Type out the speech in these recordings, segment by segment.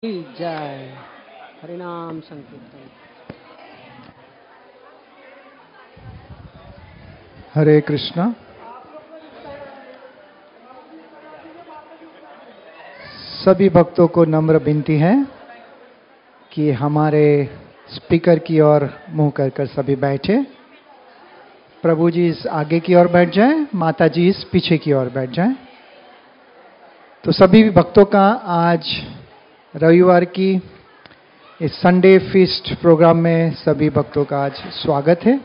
की जय। हरिनाम संकीर्तन। हरे कृष्णा। सभी भक्तों को नम्र विनती है कि हमारे स्पीकर की ओर मुंह कर सभी बैठे। प्रभु जी इस आगे की ओर बैठ जाएं, माता जी इस पीछे की ओर बैठ जाएं। तो सभी भक्तों का आज रविवार की इस संडे फीस्ट प्रोग्राम में सभी भक्तों का आज स्वागत है।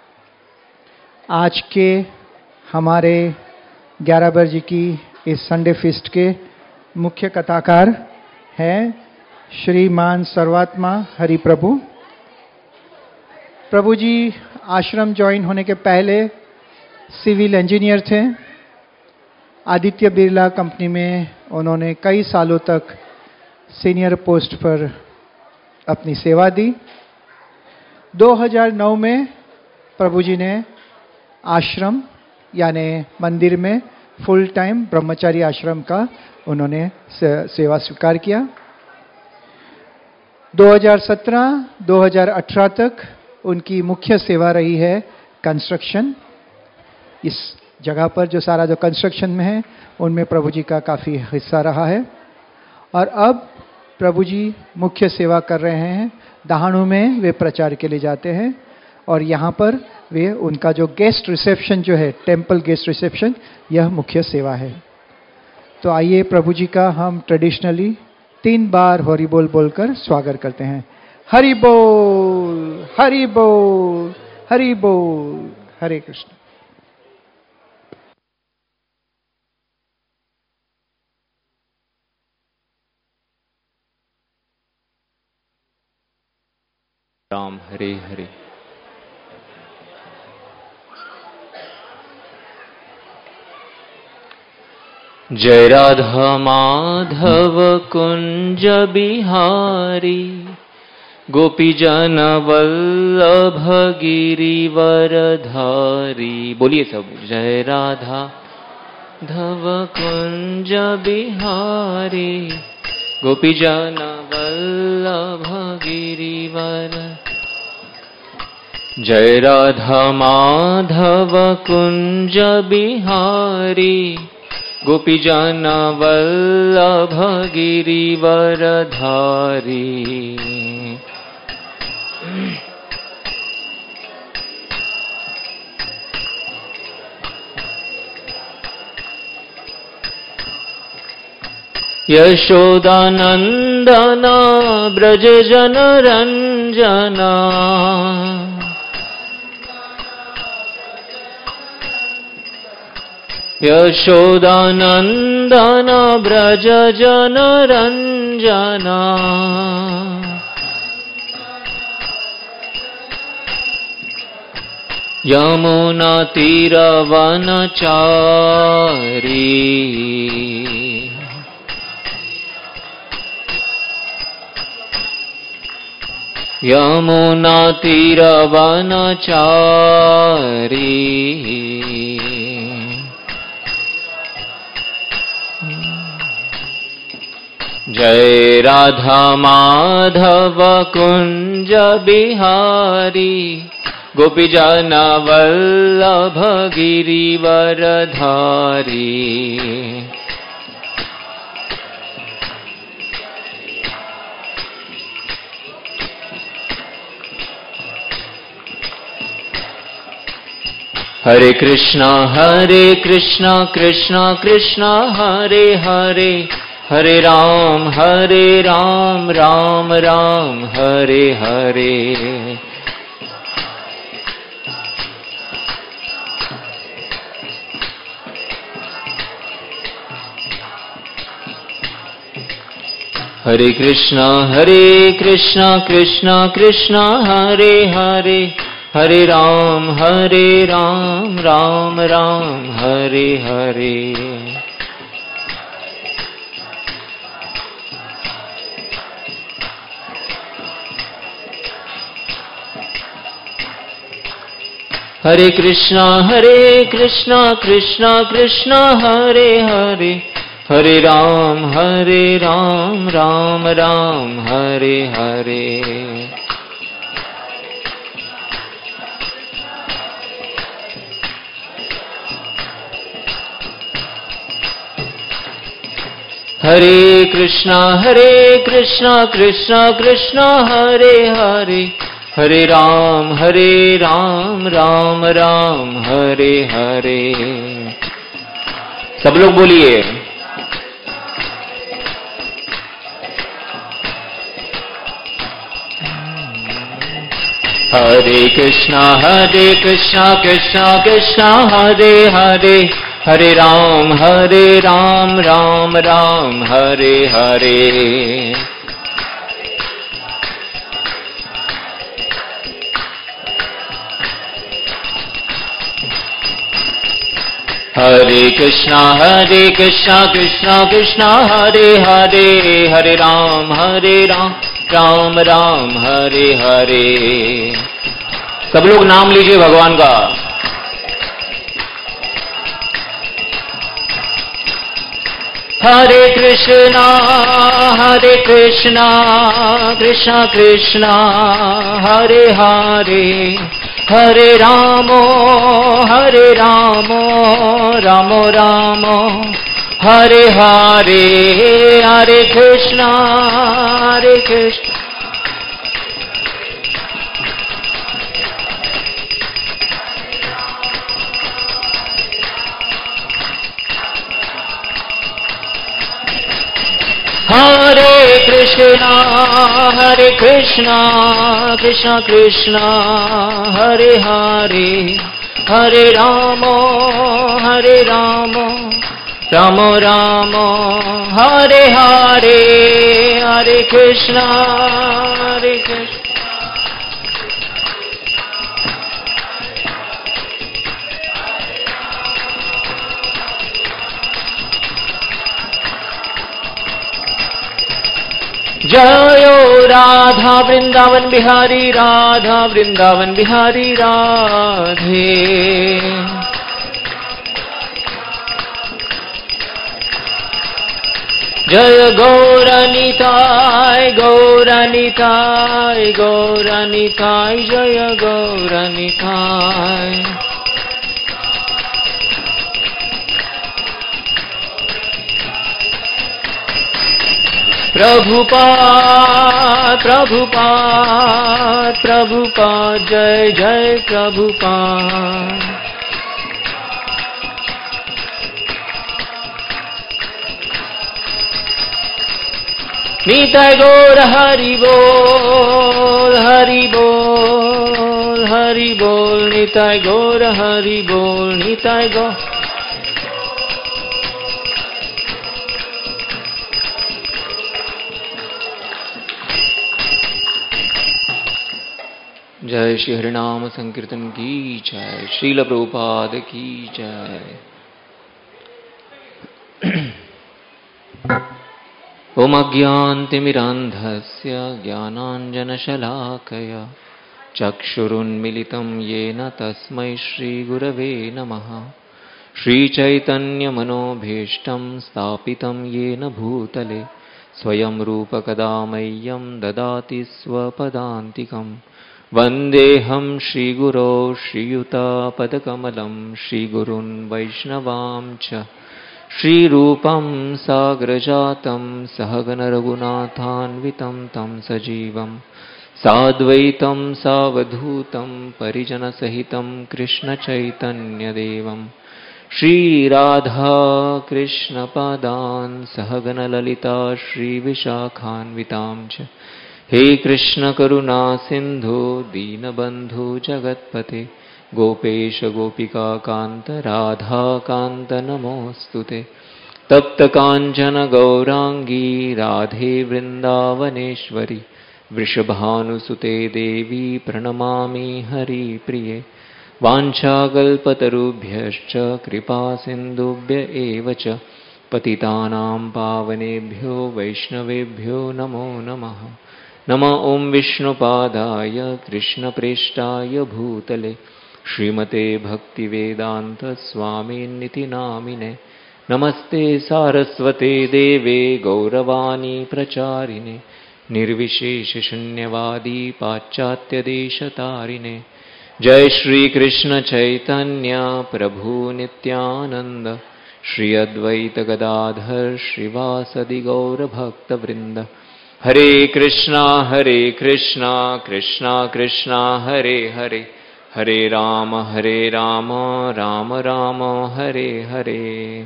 आज के हमारे 11 बजे की इस संडे फीस्ट के मुख्य कथाकार हैं श्रीमान सर्वात्मा हरि प्रभु। प्रभु जी आश्रम ज्वाइन होने के पहले सिविल इंजीनियर थे। आदित्य बिरला कंपनी में उन्होंने कई सालों तक सीनियर पोस्ट पर अपनी सेवा दी। 2009 में प्रभु जी ने आश्रम यानी मंदिर में फुल टाइम ब्रह्मचारी आश्रम का उन्होंने सेवा स्वीकार किया। 2017-2018 तक उनकी मुख्य सेवा रही है कंस्ट्रक्शन। इस जगह पर जो सारा जो कंस्ट्रक्शन में है उनमें प्रभु जी का काफ़ी हिस्सा रहा है। और अब प्रभु जी मुख्य सेवा कर रहे हैं। दहाड़ों में वे प्रचार के लिए जाते हैं और यहाँ पर वे उनका जो गेस्ट रिसेप्शन जो है टेम्पल गेस्ट रिसेप्शन, यह मुख्य सेवा है। तो आइए प्रभु जी का हम ट्रेडिशनली 3 बार हरि बोल बोलकर स्वागत करते हैं। हरि बोल, हरि बोल, हरि बोल। हरे कृष्ण। राम हरे हरे। जय राधा माधव कुंज बिहारी, गोपी जन वल्लभ गिरिवरधारी। बोलिए सब। जय राधा धव कुंज बिहारी, गोपी जन वल्लभ गिरिवर। जय राधा माधव कुंज बिहारी, गोपी जन वल्लभ गिरिवरधारी। यशोदानंदना ब्रज जन रंजना, यशोदानंदना ब्रज जन रंजना। यमुना तीरवनचारी, यमुना तीरवनचारी। जय राधा माधव कुंज बिहारी, गोपी जन वल्लभ गिरिवरधारी। हरे कृष्णा कृष्णा कृष्णा हरे हरे, हरे राम राम राम हरे हरे। हरे कृष्णा कृष्णा कृष्णा हरे हरे, हरे राम राम राम हरे हरे। हरे कृष्णा कृष्णा कृष्णा हरे हरे, हरे राम राम राम हरे हरे। हरे कृष्णा कृष्णा कृष्णा हरे हरे, हरे राम राम राम हरे हरे। सब लोग बोलिए। हरे कृष्णा कृष्णा कृष्णा हरे हरे, हरे राम राम राम हरे हरे। हरे कृष्णा कृष्णा कृष्णा हरे हरे, हरे राम राम राम हरे हरे। सब लोग नाम लीजिए भगवान का। हरे कृष्णा कृष्णा कृष्णा हरे हरे, हरे रामो रामो रामो हरे हरे, हरे कृष्णा हरे कृष्णा कृष्णा कृष्णा हरे हरे, हरे रामो रामो रामो हरे हरे, हरे कृष्णा जयो राधा वृंदावन बिहारी, राधा वृंदावन बिहारी राधे। जय गौरनिताय गौरनिताय गौरनिताय, जय गौरनिताय। प्रभुपाद प्रभुपाद प्रभुपाद, जय जय प्रभुपाद। निताय गौर हरि बोल हरि बोल हरि बोल, निताय गौर हरि बोल निताय गौर। जय श्री हरिनाम संकीर्तन की जय, श्रील प्रभुपाद की जय। ओम अज्ञानतिमिरान्धस्य ज्ञानाञ्जनशलाकया चक्षुरुन्मिलितं येन तस्मै श्रीगुरवे नमः। श्रीचैतन्यमनोभीष्टं स्थापितं येन भूतले स्वयं रूपकदा मह्यं ददाति स्वपदान्तिकम्। वन्देऽहं श्रीगुरो श्रीयुतापदकमलं श्रीगुरुन् वैष्णवां च श्रीरूपं साग्रजातं सहगण रघुनाथान्वितं तं सजीवं साद्वैतं सावधूतं परिजनसहितं कृष्णचैतन्यदेवं श्रीराधा कृष्णपादान् सहगण ललिता श्रीविशाखान्वितां च। हे कृष्ण करुणा सिंधु दीनबंधु जगत्पते गोपेश गोपिका कांत राधा कांत नमोस्तुते। तप्त कांचन गौरांगी राधे वृंदावनेश्वरी वृषभानुसुते देवी प्रणमामि हरिप्रिये। वाञ्छाकल्पतरुभ्यश्च कृपा सिन्धुभ्य एव च पतितानां पावनेभ्यो वैष्णवेभ्यो नमो नमः। नमः ओं विष्णुपादाय कृष्णप्रेष्ठाय भूतले श्रीमते भक्तिवेदांत स्वामिनिति नामिने। नमस्ते सारस्वते देवे गौरवाणी प्रचारिणे निर्विशेष शून्यवादी पाश्चात्य देशतारिणे। जय श्री कृष्ण चैतन्य प्रभु नित्यानंद श्री अद्वैत गदाधर श्रीवासदि गौर भक्त वृंद। हरे कृष्णा कृष्णा कृष्णा हरे हरे, हरे राम राम राम हरे हरे।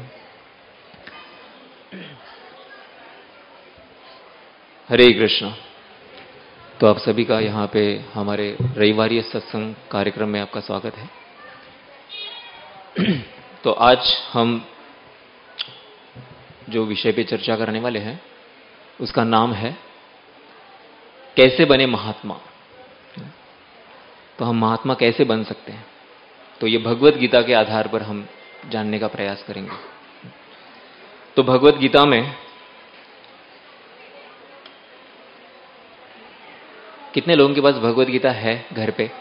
हरे कृष्णा। तो आप सभी का यहाँ पे हमारे रविवारी सत्संग कार्यक्रम में आपका स्वागत है। तो आज हम जो विषय पे चर्चा करने वाले हैं उसका नाम है कैसे बने महात्मा। तो हम महात्मा कैसे बन सकते हैं, तो ये भगवत गीता के आधार पर हम जानने का प्रयास करेंगे। तो भगवत गीता में कितने लोगों के पास भगवत गीता है घर पे?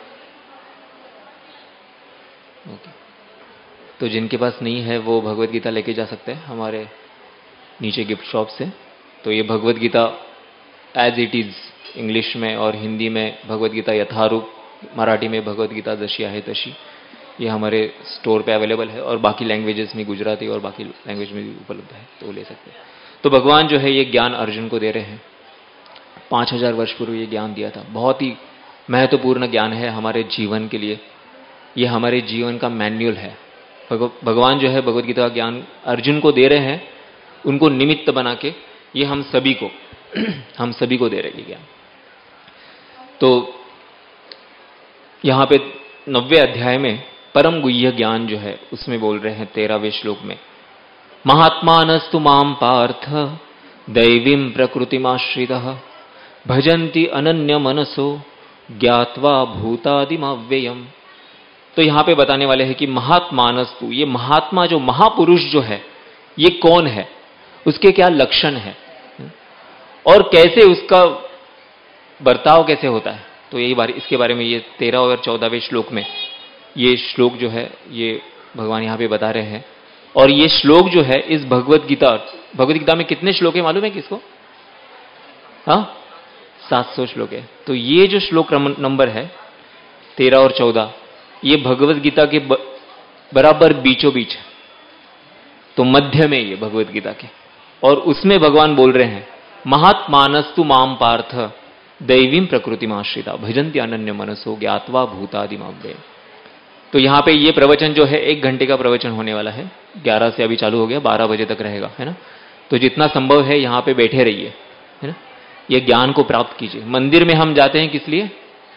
ओके। तो जिनके पास नहीं है वो भगवत गीता लेके जा सकते हैं हमारे नीचे गिफ्ट शॉप से। तो ये Bhagavad Gita as it is English में और हिंदी में भगवत गीता यथारूप, मराठी में भगवत गीता जशी आहे तशी, ये हमारे स्टोर पे अवेलेबल है और बाकी लैंग्वेजेस में, गुजराती और बाकी लैंग्वेज में भी उपलब्ध है, तो वो ले सकते हैं। तो भगवान जो है ये ज्ञान अर्जुन को दे रहे हैं। 5000 वर्ष पूर्व ये ज्ञान दिया था। बहुत ही महत्वपूर्ण ज्ञान है हमारे जीवन के लिए। ये हमारे जीवन का मैन्युअल है। भगवान जो है भगवत गीता का ज्ञान अर्जुन को दे रहे हैं, उनको निमित्त बना के ये हम सभी को दे रहे हैं ज्ञान। तो यहां पे 90वें अध्याय में परम गुह्य ज्ञान जो है उसमें बोल रहे हैं 13वें श्लोक में, महात्मानस्तु माम पार्थ दैवीं प्रकृतिमाश्रितः भजन्ति अनन्य मनसो ज्ञात्वा भूतादिमव्ययम्। तो यहां पे बताने वाले हैं कि महात्मानस्तु, ये महात्मा जो महापुरुष जो है ये कौन है, उसके क्या लक्षण है और कैसे उसका बर्ताव कैसे होता है। तो यही बारे इसके बारे में ये 13 और 14वें श्लोक में ये श्लोक जो है ये भगवान यहां पे बता रहे हैं। और ये श्लोक जो है इस भगवत गीता में कितने श्लोक है मालूम है किसको? हाँ, 700 श्लोक है। तो ये जो श्लोक नंबर है 13 और 14, ये भगवत गीता के बराबर बीचों बीच है। तो मध्य में ये भगवत गीता के, और उसमें भगवान बोल रहे हैं महात्मानस्तु माम पार्थ दैवीं प्रकृतिमाश्रिता भजन्ति अनन्य मनसो ज्ञात्वा भूतादिमव्ययम्। तो यहां पे ये प्रवचन जो है 1 घंटे का प्रवचन होने वाला है। 11 से अभी चालू हो गया, 12 बजे तक रहेगा, है ना। तो जितना संभव है यहां पे बैठे रहिए, है ना। ये ज्ञान को प्राप्त कीजिए। मंदिर में हम जाते हैं किस लिए?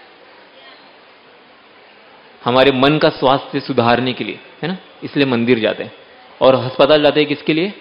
हमारे मन का स्वास्थ्य सुधारने के लिए, है ना, इसलिए मंदिर जाते हैं। और अस्पताल जाते हैं किसके लिए?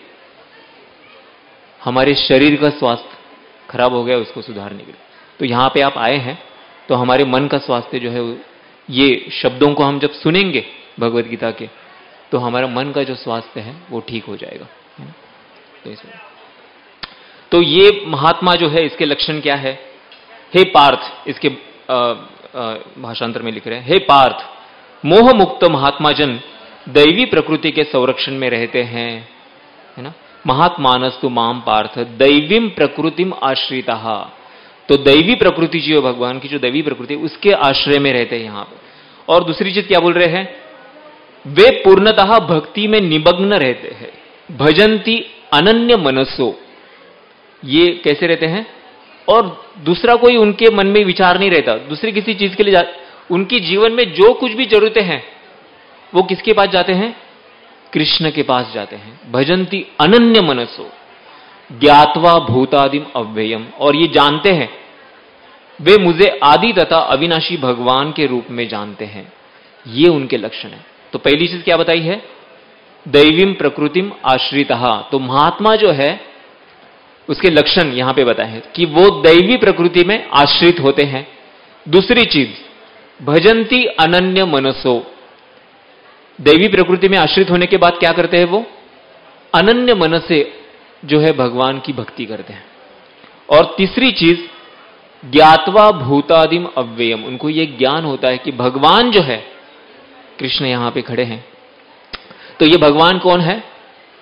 हमारे शरीर का स्वास्थ्य खराब हो गया उसको सुधारने के लिए। तो यहां पे आप आए हैं तो हमारे मन का स्वास्थ्य जो है, ये शब्दों को हम जब सुनेंगे भगवत गीता के, तो हमारा मन का जो स्वास्थ्य है वो ठीक हो जाएगा, है ना। तो इसमें तो ये महात्मा जो है इसके लक्षण क्या है? हे पार्थ, इसके भाषांतर में लिख रहे हैं, हे पार्थ, मोह मुक्त महात्मा जन दैवी प्रकृति के संरक्षण में रहते हैं, है ना। महात्मानस्तु माम पार्थ दैवीं प्रकृतिम आश्रितः। तो दैवी प्रकृति जो भगवान की जो दैवी प्रकृति उसके आश्रय में रहते हैं यहां पर। और दूसरी चीज क्या बोल रहे हैं? वे पूर्णतः भक्ति में निमग्न रहते हैं, भजन्ति अनन्य मनसो। ये कैसे रहते हैं? और दूसरा कोई उनके मन में विचार नहीं रहता, दूसरी किसी चीज के लिए उनकी जीवन में जो कुछ भी जरूरतें हैं वो किसके पास जाते हैं? कृष्ण के पास जाते हैं। भजन्ति अनन्य मनसो ज्ञात्वा भूतादिम अव्ययम्। और ये जानते हैं, वे मुझे आदि तथा अविनाशी भगवान के रूप में जानते हैं। ये उनके लक्षण है। तो पहली चीज क्या बताई है? दैवीं प्रकृतिम आश्रितः। तो महात्मा जो है उसके लक्षण यहां पे बताए हैं कि वो दैवी प्रकृति में आश्रित होते हैं। दूसरी चीज, भजन्ति अनन्य मनसो। दैवी प्रकृति में आश्रित होने के बाद क्या करते हैं? वो अनन्य मन से जो है भगवान की भक्ति करते हैं। और तीसरी चीज, ज्ञात्वा भूतादिम अव्ययम्। उनको ये ज्ञान होता है कि भगवान जो है, कृष्ण यहां पे खड़े हैं, तो ये भगवान कौन है?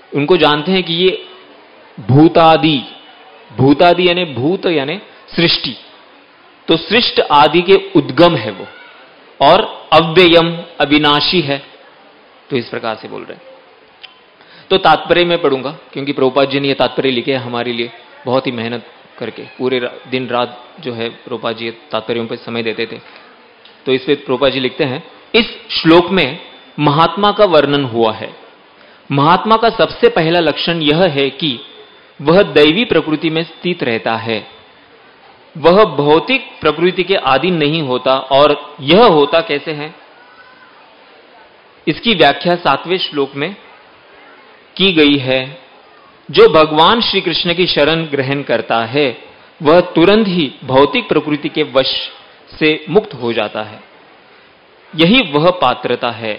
उनको जानते हैं कि ये भूतादि, भूतादि यानी भूत यानी सृष्टि, तो सृष्ट आदि के उद्गम है वो, और अव्ययम अविनाशी है। तो इस प्रकार से बोल रहे हैं। तो तात्पर्य में पढ़ूंगा, क्योंकि प्रभुपाद जी ने ये तात्पर्य लिखे हैं हमारे लिए, बहुत ही मेहनत करके पूरे दिन रात जो है प्रभुपाद जी तात्पर्यों पर समय देते थे। तो इस पे प्रभुपाद जी लिखते हैं, इस श्लोक में महात्मा का वर्णन हुआ है। महात्मा का सबसे पहला लक्षण यह है कि वह दैवी प्रकृति में स्थित रहता है, वह भौतिक प्रकृति के अधीन नहीं होता। और यह होता कैसे है, इसकी व्याख्या 7वें श्लोक में की गई है। जो भगवान श्री कृष्ण की शरण ग्रहण करता है वह तुरंत ही भौतिक प्रकृति के वश से मुक्त हो जाता है। यही वह पात्रता है।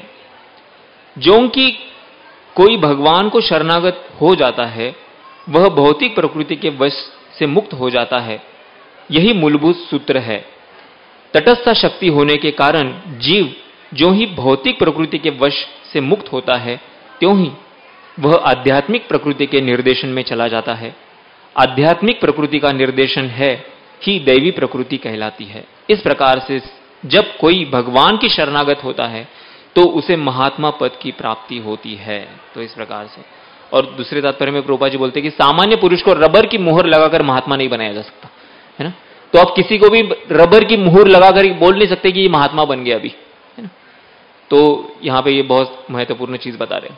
जो कि कोई भगवान को शरणागत हो जाता है वह भौतिक प्रकृति के वश से मुक्त हो जाता है। यही मूलभूत सूत्र है। तटस्थ शक्ति होने के कारण जीव जो ही भौतिक प्रकृति के वश से मुक्त होता है त्यों ही वह आध्यात्मिक प्रकृति के निर्देशन में चला जाता है। आध्यात्मिक प्रकृति का निर्देशन है ही दैवी प्रकृति कहलाती है। इस प्रकार से जब कोई भगवान की शरणागत होता है तो उसे महात्मा पद की प्राप्ति होती है। तो इस प्रकार से, और दूसरे तात्पर्य में प्रभुपाद जी बोलते हैं कि सामान्य पुरुष को रबर की मुहर लगाकर महात्मा नहीं बनाया जा सकता, है ना। तो आप किसी को भी रबर की मुहर लगाकर बोल नहीं सकते कि ये महात्मा बन गया अभी, है ना। तो यहां पे ये बहुत महत्वपूर्ण चीज बता रहे हैं।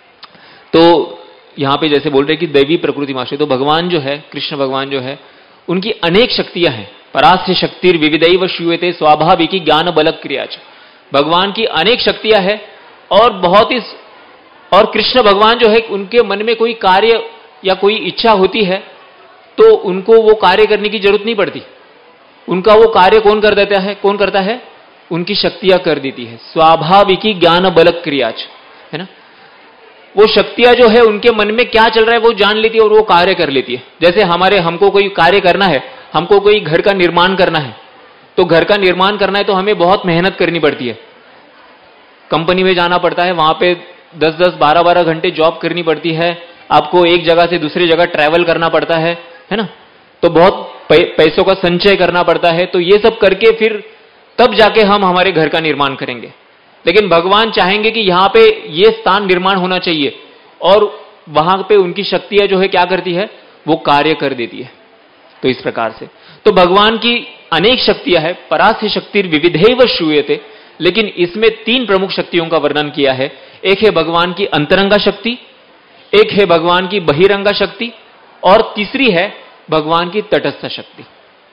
तो यहां पे जैसे बोल रहे हैं कि दैवी प्रकृति माश्रय, तो भगवान जो है, कृष्ण भगवान जो है, उनकी अनेक शक्तियां हैं। परास्य शक्तिर विविधैव श्रूयते स्वाभाविकी ज्ञान बल क्रियाच। भगवान की अनेक शक्तियां हैं और बहुत ही, और कृष्ण भगवान जो है उनके मन में कोई कार्य या कोई इच्छा होती है तो उनको वो कार्य करने की जरूरत नहीं पड़ती। उनका वो कार्य कौन कर देता है, कौन करता है, उनकी शक्तियां कर देती है। स्वाभाविकी ज्ञान बल क्रियाच, है ना। वो शक्तियां जो है उनके मन में क्या चल रहा है वो जान लेती है और वो कार्य कर लेती है। जैसे हमको कोई कार्य करना है, हमको कोई घर का निर्माण करना है, तो घर का निर्माण करना है तो हमें बहुत मेहनत करनी पड़ती है। कंपनी में जाना पड़ता है, वहां पे 10-10, 12-12 घंटे जॉब करनी पड़ती है। आपको एक जगह से दूसरी जगह ट्रैवल करना पड़ता है ना। तो बहुत पैसों का संचय करना पड़ता है। तो ये सब करके फिर तब जाके हम हमारे घर का निर्माण करेंगे। लेकिन भगवान चाहेंगे कि यहां पे ये स्थान निर्माण होना चाहिए, और वहां पे उनकी शक्तियां जो है क्या करती है, वो कार्य कर देती है। तो इस प्रकार से तो भगवान की अनेक शक्तियां हैं। परास्य शक्तिर विविधैव श्रूयते, लेकिन इसमें 3 प्रमुख शक्तियों का वर्णन किया है। एक है भगवान की अंतरंगा शक्ति, एक है भगवान की बहिरंगा शक्ति, और तीसरी है भगवान की तटस्थ शक्ति।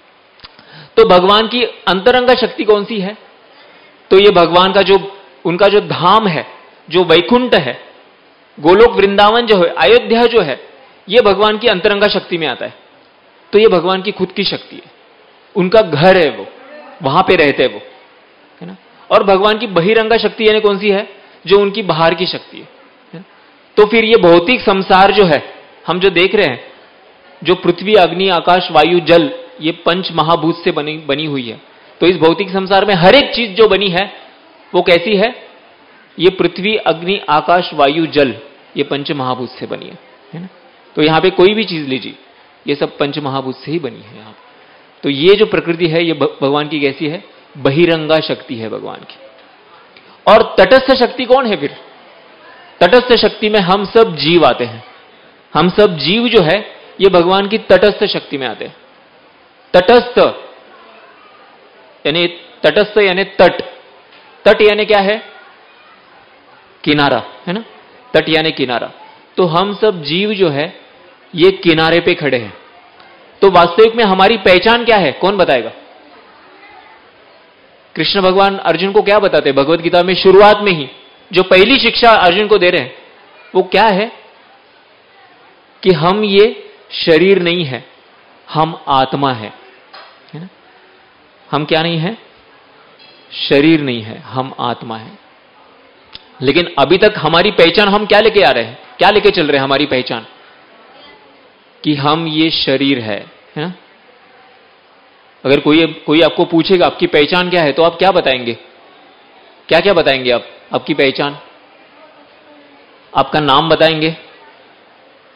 तो भगवान की अंतरंगा शक्ति कौन सी है, तो ये भगवान का जो उनका जो धाम है, जो वैकुंठ है, गोलोक वृंदावन जो है, अयोध्या जो है, ये भगवान की अंतरंगा शक्ति में आता है। तो ये भगवान की खुद की शक्ति है, उनका घर है, वो वहां पे रहते हैं वो, है ना। और भगवान की बहिरंगा शक्ति यानी कौन सी है, जो उनकी बाहर की शक्ति है। तो फिर ये भौतिक संसार जो है, हम जो देख रहे हैं, जो पृथ्वी अग्नि आकाश वायु जल, ये 5 महाभूत से बनी हुई है। तो इस भौतिक संसार में हर एक चीज जो बनी है वो कैसी है, ये पृथ्वी अग्नि आकाश वायु जल, ये 5 महाभूत से बनी है ना। तो यहां पे कोई भी चीज लीजिए, ये सब 5 महाभूत से ही बनी है यहां। तो ये जो प्रकृति है ये भगवान की कैसी है, बहिरंगा शक्ति है भगवान की। और तटस्थ शक्ति कौन है फिर, तटस्थ शक्ति में हम सब जीव आते हैं। हम सब जीव जो है ये भगवान की तटस्थ शक्ति में आते हैं। तटस्थ यानी तट, तट यानी क्या है, किनारा, है ना। तट यानी किनारा। तो हम सब जीव जो है ये किनारे पे खड़े हैं। तो वास्तविक में हमारी पहचान क्या है, कौन बताएगा। कृष्ण भगवान अर्जुन को क्या बताते हैं भगवत गीता में, शुरुआत में ही जो पहली शिक्षा अर्जुन को दे रहे हैं वो क्या है, कि हम ये शरीर नहीं है, हम आत्मा है ना। हम क्या नहीं है, शरीर नहीं है, हम आत्मा है। लेकिन अभी तक हमारी पहचान हम क्या लेके आ रहे हैं, क्या लेके चल रहे हैं हमारी पहचान, कि हम ये शरीर है ना। अगर कोई आपको पूछेगा आपकी पहचान क्या है, तो आप क्या बताएंगे, क्या क्या बताएंगे आप, आपकी पहचान, आपका नाम बताएंगे,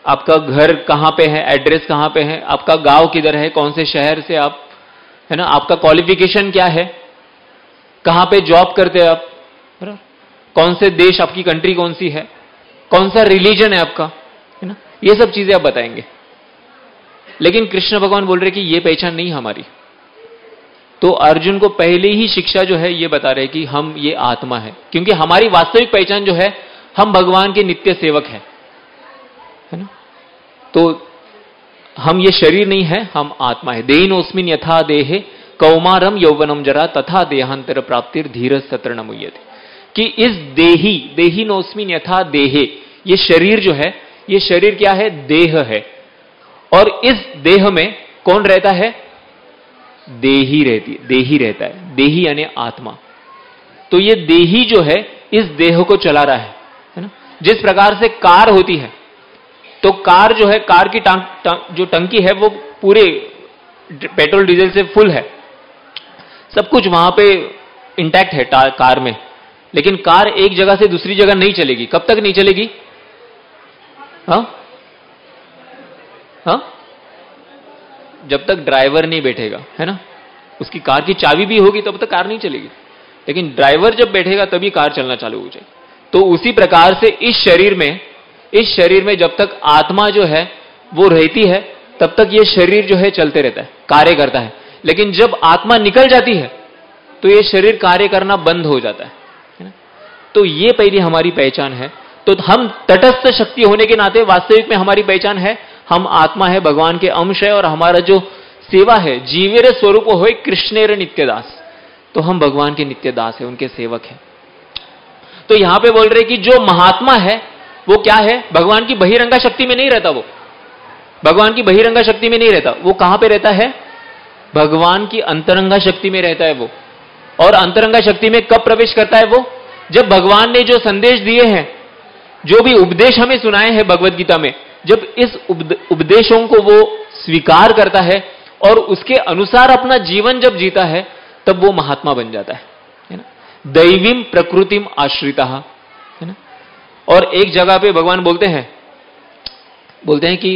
आपका घर कहां पे है, एड्रेस कहां पे है, आपका गांव किधर है, कौन से शहर से आप, है ना, आपका क्वालिफिकेशन क्या है, कहां पे जॉब करते हैं आप, बराबर, कौन से देश, आपकी कंट्री कौन सी है, कौन सा रिलीजन है आपका, है ना, ये सब चीजें आप बताएंगे। लेकिन कृष्ण भगवान बोल रहे कि ये पहचान नहीं हमारी। तो अर्जुन को पहले ही शिक्षा जो है ये बता रहे कि हम ये आत्मा है, क्योंकि हमारी वास्तविक पहचान जो है हम भगवान के नित्य सेवक है ना। तो हम ये शरीर नहीं है, हम आत्मा है। देहिनोस्मिन यथा देहे कौमारम यौवनम जरा तथा देहांतर प्राप्तिर धीरज सत्र न मुह्यते, कि इस देहिनोस्मिन यथा देहे, ये शरीर जो है, ये शरीर क्या है, देह है। और इस देह में कौन रहता है, देही रहता है। देही यानी आत्मा। तो ये देही जो है इस देह को चला रहा है ना। जिस प्रकार से कार होती है, तो कार जो है, कार की जो टंकी है वो पूरे पेट्रोल डीजल से फुल है, सब कुछ वहां पे इंटैक्ट है कार में। लेकिन कार एक जगह से दूसरी जगह नहीं चलेगी। कब तक नहीं चलेगी? जब तक ड्राइवर नहीं बैठेगा, है ना। उसकी कार की चाबी भी होगी तब तक कार नहीं चलेगी, लेकिन ड्राइवर जब बैठेगा तभी कार चलना चालू हो जाएगी। तो उसी प्रकार से इस शरीर में जब तक आत्मा जो है वो रहती है तब तक ये शरीर जो है चलते रहता है, कार्य करता है। लेकिन जब आत्मा निकल जाती है तो ये शरीर कार्य करना बंद हो जाता है ना। तो ये पहली हमारी पहचान है। तो हम तटस्थ शक्ति होने के नाते वास्तविक में हमारी पहचान है, हम आत्मा है, भगवान के अंश है, और हमारा जो सेवा है, जीवेर स्वरूप हो कृष्णेर नित्यदास, तो हम भगवान के नित्यदास है, उनके सेवक है। तो यहां पे बोल रहे कि जो महात्मा है वो क्या है, भगवान की बहिरंगा शक्ति में नहीं रहता। वो भगवान की बहिरंगा शक्ति में नहीं रहता। वो कहां पे रहता है, भगवान की अंतरंगा शक्ति में रहता है वो। और अंतरंगा शक्ति में कब प्रवेश करता है वो, जब भगवान ने जो संदेश दिए हैं, जो भी उपदेश हमें सुनाए हैं भगवत गीता में, जब इस उपदेशों को वो स्वीकार करता है और उसके अनुसार अपना जीवन जब जीता है, तब वो महात्मा बन जाता है ना। दैवीम प्रकृतिम आश्रिता, है ना। और एक जगह पे भगवान बोलते हैं कि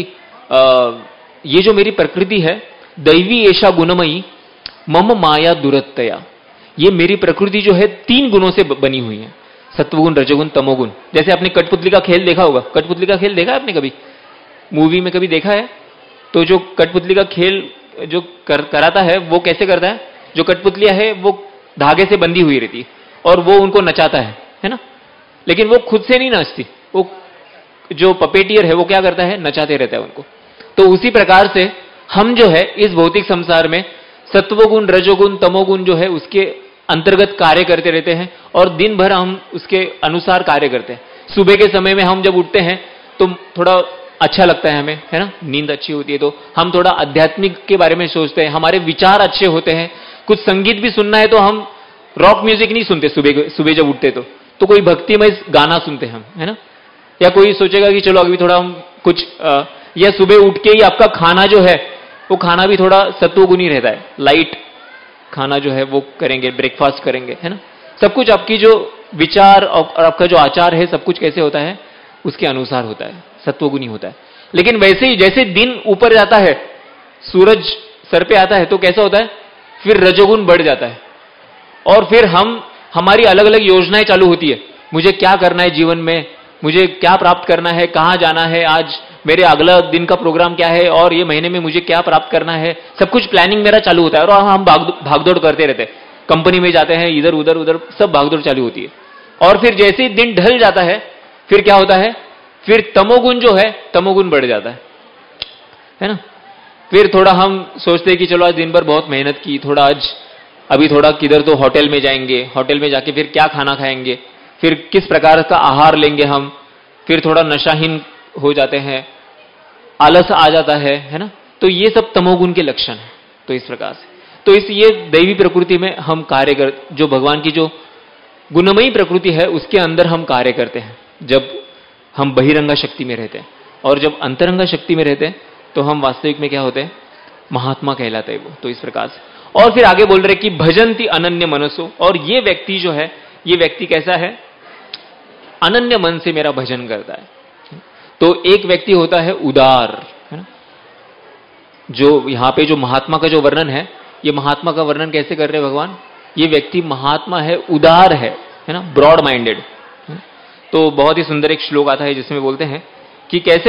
ये जो मेरी प्रकृति है, दैवी ऐशा गुणमयी मम माया दुरत्तया, ये मेरी प्रकृति जो है 3 गुणों से बनी हुई है, सत्वगुण, रजोगुण, तमोगुण। जैसे आपने कठपुतली का खेल देखा होगा, कठपुतली का खेल देखा है आपने कभी, मूवी में कभी देखा है? तो जो कठपुतली का खेल जो कराता है वो कैसे करता है, जो कठपुतलियां है वो धागे से बंधी हुई रहती है और वो उनको नचाता है ना। लेकिन वो खुद से नहीं नाचती, वो जो पपेटियर है वो क्या करता है, नचाते रहता है उनको। तो उसी प्रकार से हम जो है इस भौतिक संसार में सत्वगुण, रजोगुण, तमोगुण जो है उसके अंतर्गत कार्य करते रहते हैं और दिन भर हम उसके अनुसार कार्य करते हैं। सुबह के समय में हम जब उठते हैं तो थोड़ा अच्छा लगता है हमें, है ना, नींद अच्छी होती है, तो हम थोड़ा आध्यात्मिक के बारे में सोचते हैं, हमारे विचार अच्छे होते हैं। कुछ संगीत भी सुनना है तो हम रॉक म्यूजिक नहीं सुनते सुबह जब उठते तो कोई भक्तिमय गाना सुनते हैं हम, है ना। या कोई सोचेगा कि चलो अभी थोड़ा हम कुछ या सुबह उठ के ही आपका खाना जो है वो खाना भी थोड़ा सत्वगुणी रहता है, लाइट खाना जो है वो करेंगे, ब्रेकफास्ट करेंगे, है ना। सब कुछ आपकी जो विचार और आपका जो आचार है सब कुछ कैसे होता है, उसके अनुसार होता है, सत्वगुणी होता है। लेकिन वैसे ही जैसे दिन ऊपर जाता है, सूरज सर पे आता है, तो कैसा होता है, फिर रजोगुण बढ़ जाता है और फिर हमारी अलग अलग योजनाएं चालू होती है। मुझे क्या करना है जीवन में, मुझे क्या प्राप्त करना है, कहां जाना है, आज मेरे अगला दिन का प्रोग्राम क्या है और ये महीने में मुझे क्या प्राप्त करना है, सब कुछ प्लानिंग मेरा चालू होता है और हम भागदौड़ करते रहते हैं। कंपनी में जाते हैं, इधर उधर सब भागदौड़ चालू होती है। और फिर जैसे ही दिन ढल जाता है फिर क्या होता है, फिर तमोगुण जो है, तमोगुण बढ़ जाता है ना। फिर थोड़ा हम सोचते हैं कि चलो आज दिन भर बहुत मेहनत की, अभी थोड़ा किधर तो होटल में जाएंगे, होटल में जाके फिर क्या खाना खाएंगे, फिर किस प्रकार का आहार लेंगे हम, फिर थोड़ा नशाहीन हो जाते हैं, आलस आ जाता है ना। तो ये सब तमोगुण के लक्षण है। तो इस प्रकार से तो ये दैवी प्रकृति में हम कार्य कर, जो भगवान की जो गुणमयी प्रकृति है उसके अंदर हम कार्य करते हैं जब हम बहिरंगा शक्ति में रहते हैं। और जब अंतरंगा शक्ति में रहते हैं तो हम वास्तविक में क्या होते हैं, महात्मा कहलाते हैं वो। तो इस प्रकार से और फिर आगे बोल रहे कि भजंती अनन्य मनसो, और ये व्यक्ति जो है, ये व्यक्ति कैसा है, अनन्य मन से मेरा भजन करता है। तो एक व्यक्ति होता है उदार, है ना। जो यहां पे जो महात्मा का जो वर्णन है, ये महात्मा का वर्णन कैसे कर रहे हैं भगवान? ये व्यक्ति महात्मा है, उदार है ना, ब्रॉड माइंडेड। तो बहुत ही सुंदर एक श्लोक आता है जिसमें बोलते हैं कि कैसे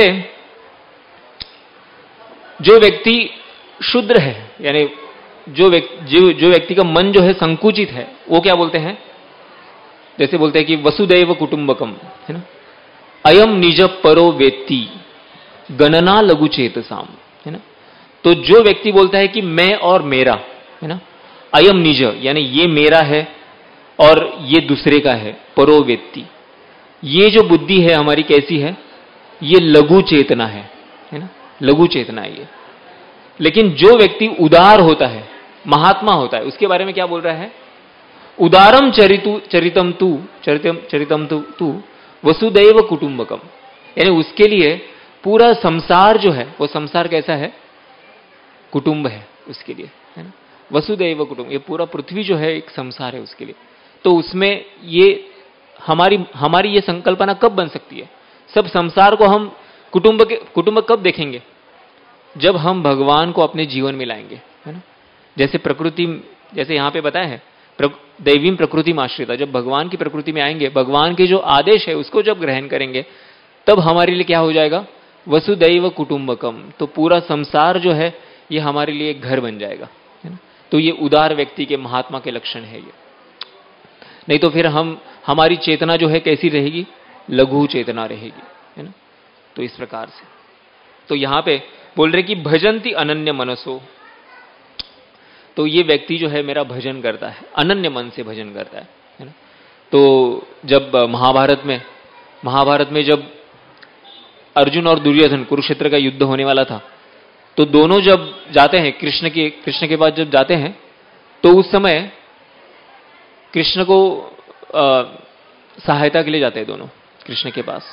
जो व्यक्ति शुद्र है, यानी जो व्यक्ति का मन जो है संकुचित है, वो क्या बोलते हैं? जैसे बोलते हैं कि वसुदैव कुटुंबकम, है ना, अयम निज परो वेत्ति गणना लघु चेतसाम, है ना। तो जो व्यक्ति बोलता है कि मैं और मेरा, है ना, अयम निज यानी ये मेरा है और ये दूसरे का है, परो वेत्ति, ये जो बुद्धि है हमारी कैसी है? ये लघु चेतना है ना, लघु चेतना है ये। लेकिन जो व्यक्ति उदार होता है, महात्मा होता है, उसके बारे में क्या बोल रहा है? उदारम चरितम तू वसुदैव कुटुंबकम, यानी उसके लिए पूरा संसार जो है वो संसार कैसा है? कुटुंब है उसके लिए, है ना। वसुदैव कुटुंब, ये पूरा पृथ्वी जो है एक संसार है उसके लिए। तो उसमें ये हमारी ये संकल्पना कब बन सकती है? सब संसार को हम कुटुंब कब देखेंगे? जब हम भगवान को अपने जीवन में लाएंगे, है ना। जैसे प्रकृति, जैसे यहां पे बताया है, दैवीम प्रकृति आश्रिता, जब भगवान की प्रकृति में आएंगे, भगवान के जो आदेश है उसको जब ग्रहण करेंगे, तब हमारे लिए क्या हो जाएगा? वसुदैव कुटुंबकम। तो पूरा संसार जो है ये हमारे लिए एक घर बन जाएगा, है ना। तो ये उदार व्यक्ति के, महात्मा के लक्षण है ये। नहीं तो फिर हमारी चेतना जो है कैसी रहेगी? लघु चेतना रहेगी, है ना। तो इस प्रकार से तो यहां पे बोल रहे कि भजंती अनन्य मनसो, तो ये व्यक्ति जो है मेरा भजन करता है, अनन्य मन से भजन करता है ना। तो जब महाभारत में जब अर्जुन और दुर्योधन, कुरुक्षेत्र का युद्ध होने वाला था, तो दोनों जब जाते हैं कृष्ण के पास जब जाते हैं, तो उस समय कृष्ण को सहायता के लिए जाते हैं दोनों कृष्ण के पास।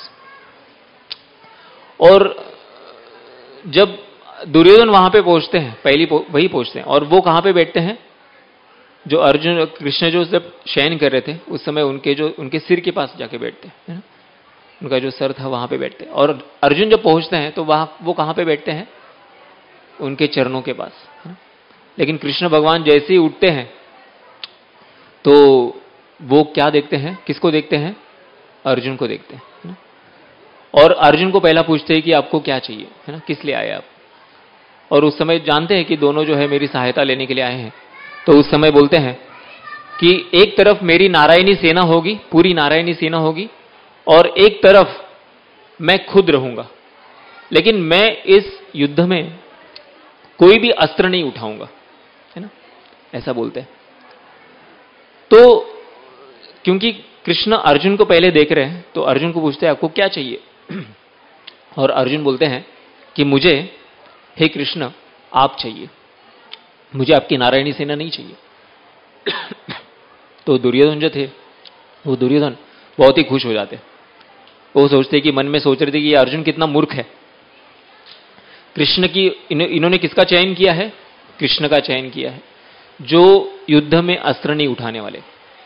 और जब दुर्योधन वहां पे पहुंचते हैं, वही पहुंचते हैं, और वो कहां पे बैठते हैं? जो अर्जुन कृष्ण जो जब शयन कर रहे थे उस समय उनके सिर के पास जाके बैठते हैं, उनका जो सर था वहां पे बैठते हैं। और अर्जुन जब पहुंचते हैं तो वो कहां पे बैठते हैं? उनके चरणों के पास, है ना? लेकिन कृष्ण भगवान जैसे ही उठते हैं तो वो क्या देखते हैं? किसको देखते हैं? अर्जुन को देखते हैं, है ना? और अर्जुन को पहला पूछते हैं कि आपको क्या चाहिए, है ना, किस लिए आए आप? और उस समय जानते हैं कि दोनों जो है मेरी सहायता लेने के लिए आए हैं। तो उस समय बोलते हैं कि एक तरफ मेरी नारायणी सेना होगी, पूरी नारायणी सेना होगी, और एक तरफ मैं खुद रहूंगा, लेकिन मैं इस युद्ध में कोई भी अस्त्र नहीं उठाऊंगा, है ना, ऐसा बोलते हैं। तो क्योंकि कृष्ण अर्जुन को पहले देख रहे हैं, तो अर्जुन को पूछते हैं आपको क्या चाहिए? और अर्जुन बोलते हैं कि मुझे, हे कृष्ण, आप चाहिए, मुझे आपकी नारायणी सेना नहीं चाहिए। तो दुर्योधन जो थे, वो दुर्योधन बहुत ही खुश हो जाते। वो सोचते कि मन में सोच रहे थे कि ये अर्जुन कितना मूर्ख है। कृष्ण की इन्होंने किसका चयन किया है? कृष्ण का चयन किया है, जो युद्ध में अस्त्र नहीं उठाने वाले।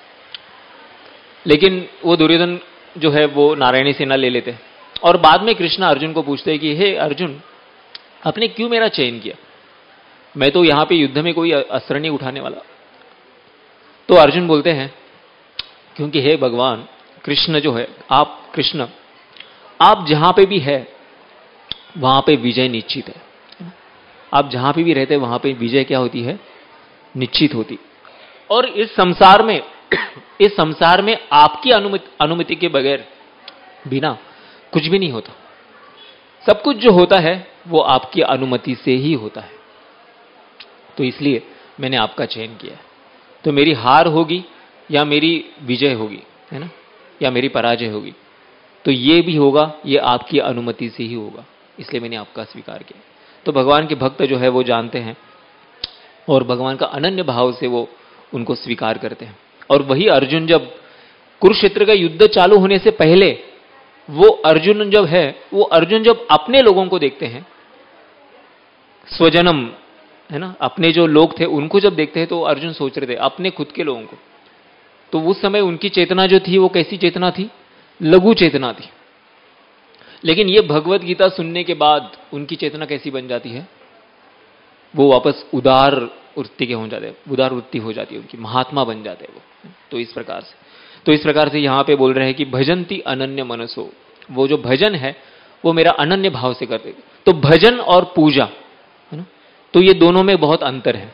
लेकिन वो दुर्योधन जो है वो नारायणी सेना ले लेते। और बाद में कृष्ण अर्जुन को पूछते हैं कि हे अर्जुन, आपने क्यों मेरा चयन किया? मैं तो यहां पे युद्ध में कोई अस्त्र नहीं उठाने वाला। तो अर्जुन बोलते हैं क्योंकि हे भगवान कृष्ण जो है, आप कृष्ण, आप जहां पे भी है वहां पे विजय निश्चित है। आप जहां पे भी रहते हैं वहां पे विजय क्या होती है? निश्चित होती। और इस संसार में आपकी अनुमति के बगैर, बिना कुछ भी नहीं होता। सब कुछ जो होता है वो आपकी अनुमति से ही होता है। तो इसलिए मैंने आपका चयन किया है। तो मेरी हार होगी या मेरी विजय होगी, है ना, या मेरी पराजय होगी, तो ये भी होगा, ये आपकी अनुमति से ही होगा, इसलिए मैंने आपका स्वीकार किया। तो भगवान के भक्त जो है वो जानते हैं और भगवान का अनन्य भाव से वो उनको स्वीकार करते हैं। और वही अर्जुन जब कुरुक्षेत्र का युद्ध चालू होने से पहले, वो अर्जुन जब अपने लोगों को देखते हैं, स्वजनम, है ना, अपने जो लोग थे उनको जब देखते हैं, तो अर्जुन सोच रहे थे अपने खुद के लोगों को। तो उस समय उनकी चेतना जो थी वो कैसी चेतना थी? लघु चेतना थी। लेकिन ये भगवत गीता सुनने के बाद उनकी चेतना कैसी बन जाती है? वो वापस उदार वृत्ति के हो जाते हैं, उदार वृत्ति हो जाती है उनकी, महात्मा बन जाते हैं वो। तो इस प्रकार से यहां पे बोल रहे हैं कि भजंती अनन्य मनसो, वो जो भजन है वो मेरा अनन्य भाव से करते। तो भजन और पूजा है ना, तो ये दोनों में बहुत अंतर है।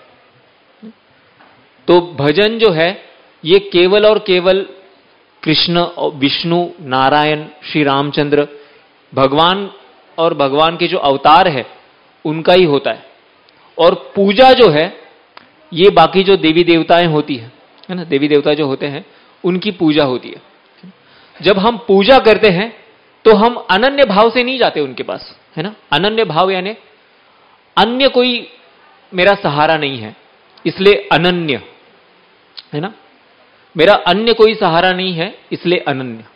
तो भजन जो है ये केवल और केवल कृष्ण और विष्णु, नारायण, श्री रामचंद्र, भगवान और भगवान के जो अवतार है उनका ही होता है। और पूजा जो है ये बाकी जो देवी देवताएं होती है ना, देवी देवता जो होते हैं उनकी पूजा होती है। जब हम पूजा करते हैं तो हम अनन्य भाव से नहीं जाते उनके पास, है ना। अनन्य भाव यानी अन्य कोई मेरा सहारा नहीं है, इसलिए अनन्य, है ना। मेरा अन्य कोई सहारा नहीं है, इसलिए अनन्य।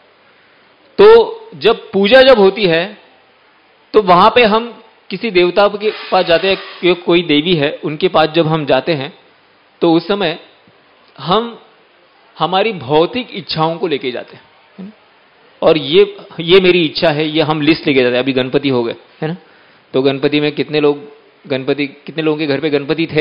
तो जब पूजा जब होती है तो वहां पे हम किसी देवता के पास जाते हैं, कोई देवी है उनके पास जब हम जाते हैं तो उस समय हम हमारी भौतिक इच्छाओं को लेके जाते हैं, है ना? और ये मेरी इच्छा है, ये हम लिस्ट लेके जाते हैं। अभी गणपति हो गए, है ना, तो गणपति में कितने लोगों के घर पे गणपति थे?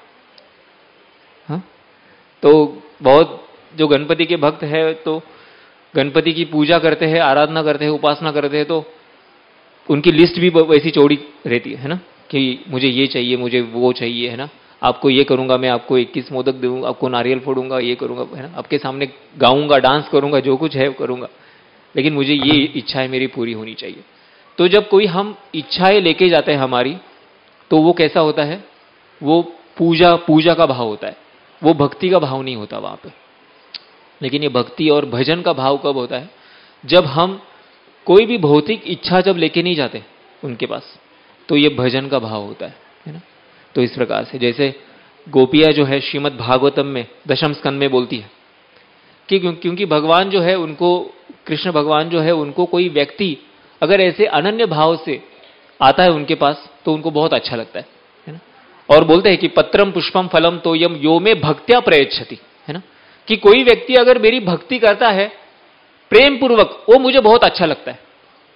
हाँ, तो बहुत जो गणपति के भक्त है तो गणपति की पूजा करते हैं, आराधना करते हैं, उपासना करते हैं, तो उनकी लिस्ट भी वैसी चौड़ी रहती है ना, कि मुझे ये चाहिए, मुझे वो चाहिए, है ना। आपको ये करूंगा, मैं आपको 21 मोदक दूंगा, आपको नारियल फोड़ूंगा, ये करूंगा, है ना, आपके सामने गाऊंगा, डांस करूंगा, जो कुछ है करूंगा, लेकिन मुझे ये इच्छाएं मेरी पूरी होनी चाहिए। तो जब कोई हम इच्छाएं लेके जाते हैं हमारी, तो वो कैसा होता है? वो पूजा का भाव होता है, वो भक्ति का भाव नहीं होता वहां पे। लेकिन ये भक्ति और भजन का भाव कब होता है? जब हम कोई भी भौतिक इच्छा जब लेके नहीं जाते उनके पास, तो ये भजन का भाव होता है ना। तो इस प्रकार से जैसे गोपियां जो है श्रीमद् भागवतम में दशम स्कंद में बोलती है कि क्योंकि भगवान जो है उनको, कृष्ण भगवान जो है उनको कोई व्यक्ति अगर ऐसे अनन्य भाव से आता है उनके पास तो उनको बहुत अच्छा लगता है ना। और बोलते हैं कि पत्रम पुष्पम फलम तोयम यो में भक्त्या प्रयच्छति, है ना, कि कोई व्यक्ति अगर मेरी भक्ति करता है प्रेम पूर्वक, वो मुझे बहुत अच्छा लगता है।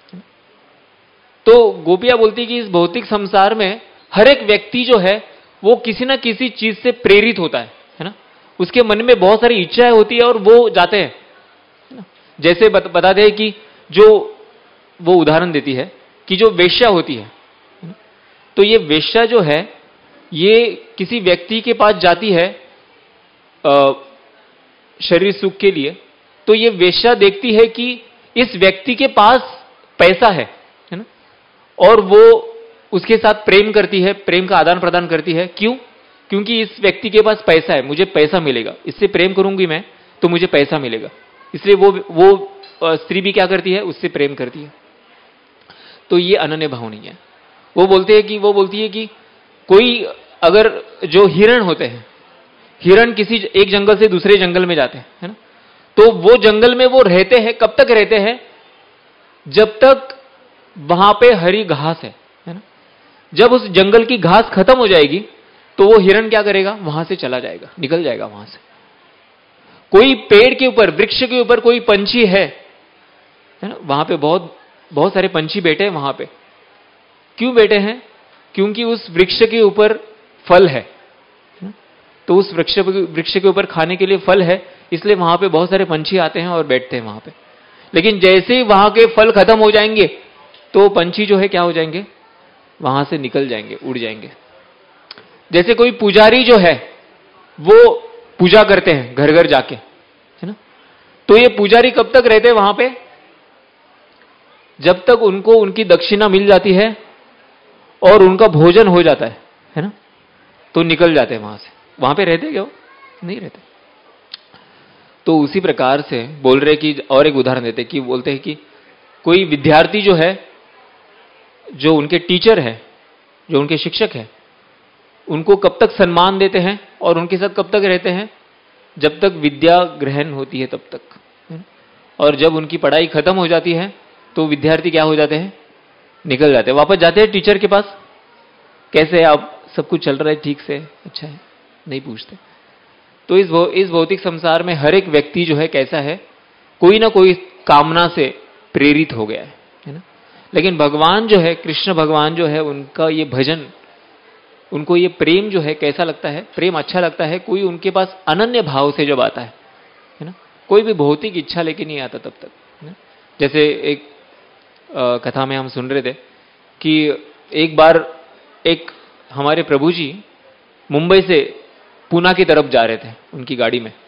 तो गोपियां बोलती कि इस भौतिक संसार में हर एक व्यक्ति जो है वो किसी ना किसी चीज से प्रेरित होता है ना। उसके मन में बहुत सारी इच्छाएं होती है और वो जाते हैं, है ना। जैसे बताते हैं कि जो वो उदाहरण देती है कि जो वेश्या होती है, तो ये वेश्या जो है ये किसी व्यक्ति के पास जाती है शरीर सुख के लिए, तो ये वेश्या देखती है कि इस व्यक्ति के पास पैसा है ना, और वो उसके साथ प्रेम करती है, प्रेम का आदान प्रदान करती है। क्यों? क्योंकि इस व्यक्ति के पास पैसा है, मुझे पैसा मिलेगा, इससे प्रेम करूंगी मैं तो मुझे पैसा मिलेगा, इसलिए वो स्त्री भी क्या करती है? उससे प्रेम करती है। तो ये अनन्य भाव नहीं है। वो बोलती है कि कोई अगर जो हिरण होते हैं, हिरण किसी एक जंगल से दूसरे जंगल में जाते हैं, है ना, तो वो जंगल में वो रहते हैं, कब तक रहते हैं? जब तक वहां पे हरी घास है ना। जब उस जंगल की घास खत्म हो जाएगी तो वो हिरण क्या करेगा? वहां से चला जाएगा, निकल जाएगा वहां से। कोई पेड़ के ऊपर, वृक्ष के ऊपर कोई पंछी है ना, वहां पे बहुत सारे पंछी बैठे हैं वहां पे। क्यों बैठे हैं? क्योंकि उस वृक्ष के ऊपर फल है, तो उस वृक्ष के ऊपर खाने के लिए फल है, इसलिए वहां पे बहुत सारे पंछी आते हैं और बैठते हैं वहां पे। लेकिन जैसे ही वहां के फल खत्म हो जाएंगे तो पंछी जो है क्या हो जाएंगे? वहां से निकल जाएंगे, उड़ जाएंगे। जैसे कोई पुजारी जो है वो पूजा करते हैं घर घर जाके, है ना, तो ये पुजारी कब तक रहते हैं वहां पे? जब तक उनको उनकी दक्षिणा मिल जाती है और उनका भोजन हो जाता है ना, तो निकल जाते हैं वहां से। वहां पे रहते क्या? वो नहीं रहते। तो उसी प्रकार से बोल रहे कि, और एक उदाहरण देते कि बोलते हैं कि कोई विद्यार्थी जो है, जो उनके टीचर है, जो उनके शिक्षक है, उनको कब तक सम्मान देते हैं और उनके साथ कब तक रहते हैं? जब तक विद्या ग्रहण होती है तब तक। और जब उनकी पढ़ाई खत्म हो जाती है तो विद्यार्थी क्या हो जाते हैं? निकल जाते हैं, वापस जाते हैं टीचर के पास। कैसे आप, सब कुछ चल रहा है ठीक से, अच्छा है, नहीं पूछते। तो इस भौतिक संसार में हर एक व्यक्ति जो है कैसा है? कोई ना कोई कामना से प्रेरित हो गया है ना। लेकिन भगवान जो है, कृष्ण भगवान जो है, उनका ये भजन, उनको ये प्रेम जो है कैसा लगता है? प्रेम अच्छा लगता है कोई उनके पास अनन्य भाव से जब आता है ना? कोई भी भौतिक इच्छा लेके नहीं आता तब तक, है ना? जैसे एक कथा में हम सुन रहे थे कि एक बार एक हमारे प्रभु जी मुंबई से पूना की तरफ जा रहे थे उनकी गाड़ी में,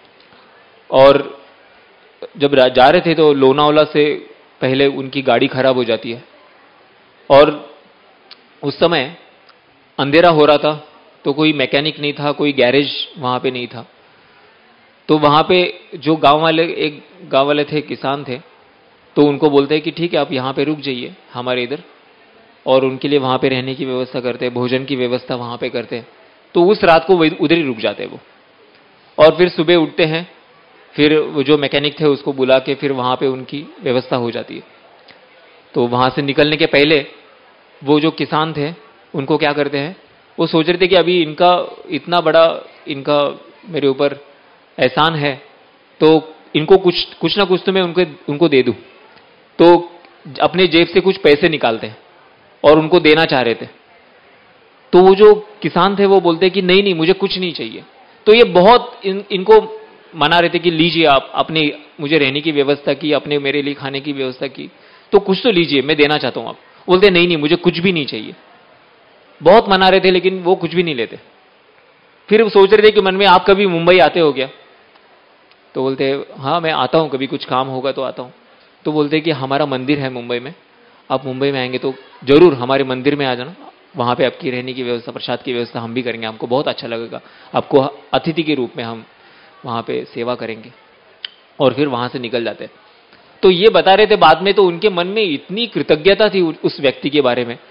और जब जा रहे थे तो लोनावाला से पहले उनकी गाड़ी खराब हो जाती है, और उस समय अंधेरा हो रहा था, तो कोई मैकेनिक नहीं था, कोई गैरेज वहां पे नहीं था। तो वहां पे जो एक गांव वाले थे, किसान थे, तो उनको बोलते हैं कि ठीक है आप यहां पे रुक जाइए हमारे इधर, और उनके लिए वहां पे रहने की व्यवस्था करते हैं, भोजन की व्यवस्था वहां पे करते हैं। तो उस रात को उधर ही रुक जाते हैं वो, और फिर सुबह उठते हैं, फिर वो जो मैकेनिक थे उसको बुला के फिर वहां पे उनकी व्यवस्था हो जाती है। तो वहां से निकलने के पहले वो जो किसान थे उनको क्या करते हैं, वो सोच रहे थे कि अभी इनका इतना बड़ा इनका मेरे ऊपर एहसान है, तो इनको कुछ ना कुछ तो मैं उनको दे दूं। तो अपने जेब से कुछ पैसे निकालते हैं और उनको देना चाह रहे थे। तो वो जो किसान थे वो बोलते कि नहीं नहीं मुझे कुछ नहीं चाहिए। तो ये बहुत इनको मना रहे थे कि लीजिए आप, अपने मुझे रहने की व्यवस्था की, अपने मेरे लिए खाने की व्यवस्था की, तो कुछ तो लीजिए, मैं देना चाहता हूं आप। बोलते नहीं नहीं मुझे कुछ भी नहीं चाहिए। बहुत मना रहे थे लेकिन वो कुछ भी नहीं लेते। फिर वो सोच रहे थे कि मन में, आप कभी मुंबई आते हो क्या? तो बोलते हाँ मैं आता हूं, कभी कुछ काम होगा तो आता हूं। तो बोलते कि हमारा मंदिर है मुंबई में, आप मुंबई में आएंगे तो जरूर हमारे मंदिर में आ जाना, वहां पे आपकी रहने की व्यवस्था, प्रसाद की व्यवस्था हम भी करेंगे, हमको बहुत अच्छा लगेगा, आपको अतिथि के रूप में हम वहां पे सेवा करेंगे। और फिर वहां से निकल जाते। तो ये बता रहे थे बाद में, तो उनके मन में इतनी कृतज्ञता थी उस व्यक्ति के बारे में,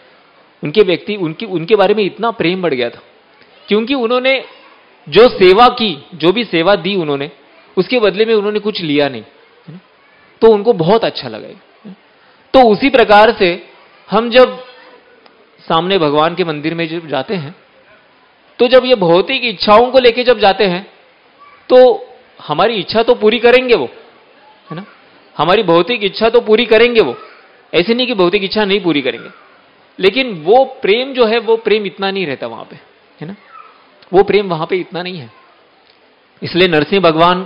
उनके बारे में इतना प्रेम बढ़ गया था, क्योंकि उन्होंने जो सेवा की, जो भी सेवा दी उन्होंने, उसके बदले में उन्होंने कुछ लिया नहीं, है ना? तो उनको बहुत अच्छा लगा। तो उसी प्रकार से हम जब सामने भगवान के मंदिर में जब जाते हैं, तो जब ये भौतिक इच्छाओं को लेके जब जाते हैं, तो हमारी इच्छा तो पूरी करेंगे वो, है ना? हमारी भौतिक इच्छा तो पूरी करेंगे वो, ऐसे नहीं कि भौतिक इच्छा नहीं पूरी करेंगे, लेकिन वो प्रेम जो है, वो प्रेम इतना नहीं रहता वहां पे, है ना? वो प्रेम वहां पे इतना नहीं है। इसलिए नरसिंह भगवान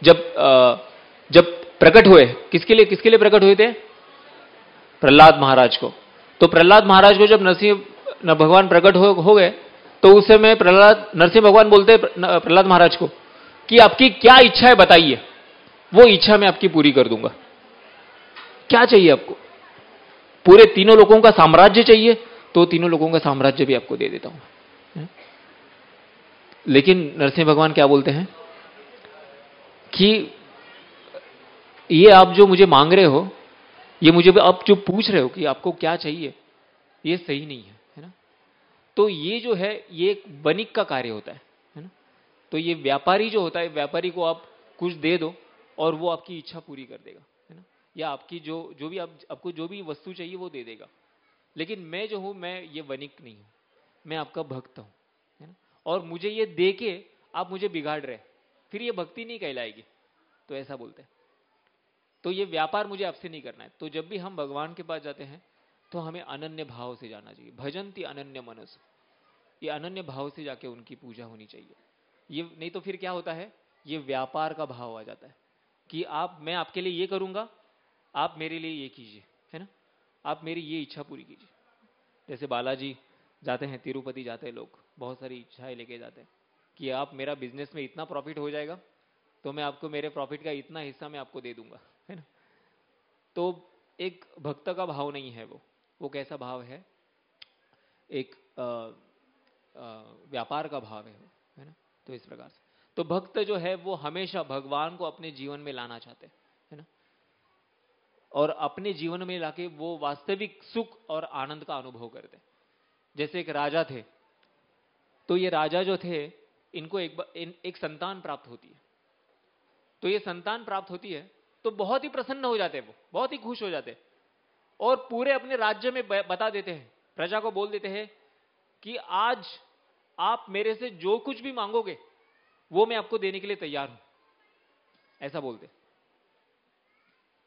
जब प्रकट हुए, किसके लिए प्रकट हुए थे? प्रहलाद महाराज को। तो प्रहलाद महाराज को जब नरसिंह भगवान प्रकट हो गए, तो उस समय नरसिंह भगवान बोलते प्रहलाद महाराज को कि आपकी क्या इच्छा है बताइए, वो इच्छा मैं आपकी पूरी कर दूंगा। क्या चाहिए आपको? पूरे तीनों लोगों का साम्राज्य चाहिए, तो तीनों लोगों का साम्राज्य भी आपको दे देता हूं। लेकिन नरसिंह भगवान क्या बोलते हैं कि ये आप जो मुझे मांग रहे हो, ये मुझे आप जो पूछ रहे हो कि आपको क्या चाहिए, ये सही नहीं है ना? तो ये जो है, ये एक वणिक का कार्य होता है ना? तो ये व्यापारी जो होता है, व्यापारी को आप कुछ दे दो और वो आपकी इच्छा पूरी कर देगा, है ना? या आपकी जो भी आपको जो भी वस्तु चाहिए वो दे देगा। लेकिन मैं जो हूं, मैं ये वणिक नहीं हूं, मैं आपका भक्त हूं, है ना? और मुझे ये दे के आप मुझे बिगाड़ रहे, फिर ये भक्ति नहीं कहलाएगी। तो ऐसा बोलते हैं। तो ये व्यापार मुझे आपसे नहीं करना है। तो जब भी हम भगवान के पास जाते हैं, तो हमें अनन्य भाव से जाना चाहिए। भजन्ति अनन्य मनस, ये अनन्य भाव से जाके उनकी पूजा होनी चाहिए। ये नहीं तो फिर क्या होता है, ये व्यापार का भाव आ जाता है कि मैं आपके लिए ये करूंगा, आप मेरे लिए ये कीजिए, है ना? आप मेरी ये इच्छा पूरी कीजिए। जैसे बालाजी जाते हैं, तिरुपति जाते हैं लोग, बहुत सारी इच्छाएं लेके जाते हैं कि आप मेरा बिजनेस में इतना प्रॉफिट हो जाएगा, तो मैं आपको मेरे प्रॉफिट का इतना हिस्सा मैं आपको दे दूंगा, है ना? तो एक भक्त का भाव नहीं है वो कैसा भाव है? एक व्यापार का भाव है ना? तो इस प्रकार से तो भक्त जो है वो हमेशा भगवान को अपने जीवन में लाना चाहते हैं, है ना? और अपने जीवन में लाके वो वास्तविक सुख और आनंद का अनुभव करते हैं। जैसे एक राजा थे, तो ये राजा जो थे, इनको एक संतान प्राप्त होती है। तो ये संतान प्राप्त होती है तो बहुत ही प्रसन्न हो जाते हैं, वो बहुत ही खुश हो जाते हैं, और पूरे अपने राज्य में बता देते हैं, प्रजा को बोल देते हैं कि आज आप मेरे से जो कुछ भी मांगोगे वो मैं आपको देने के लिए तैयार हूं, ऐसा बोलते।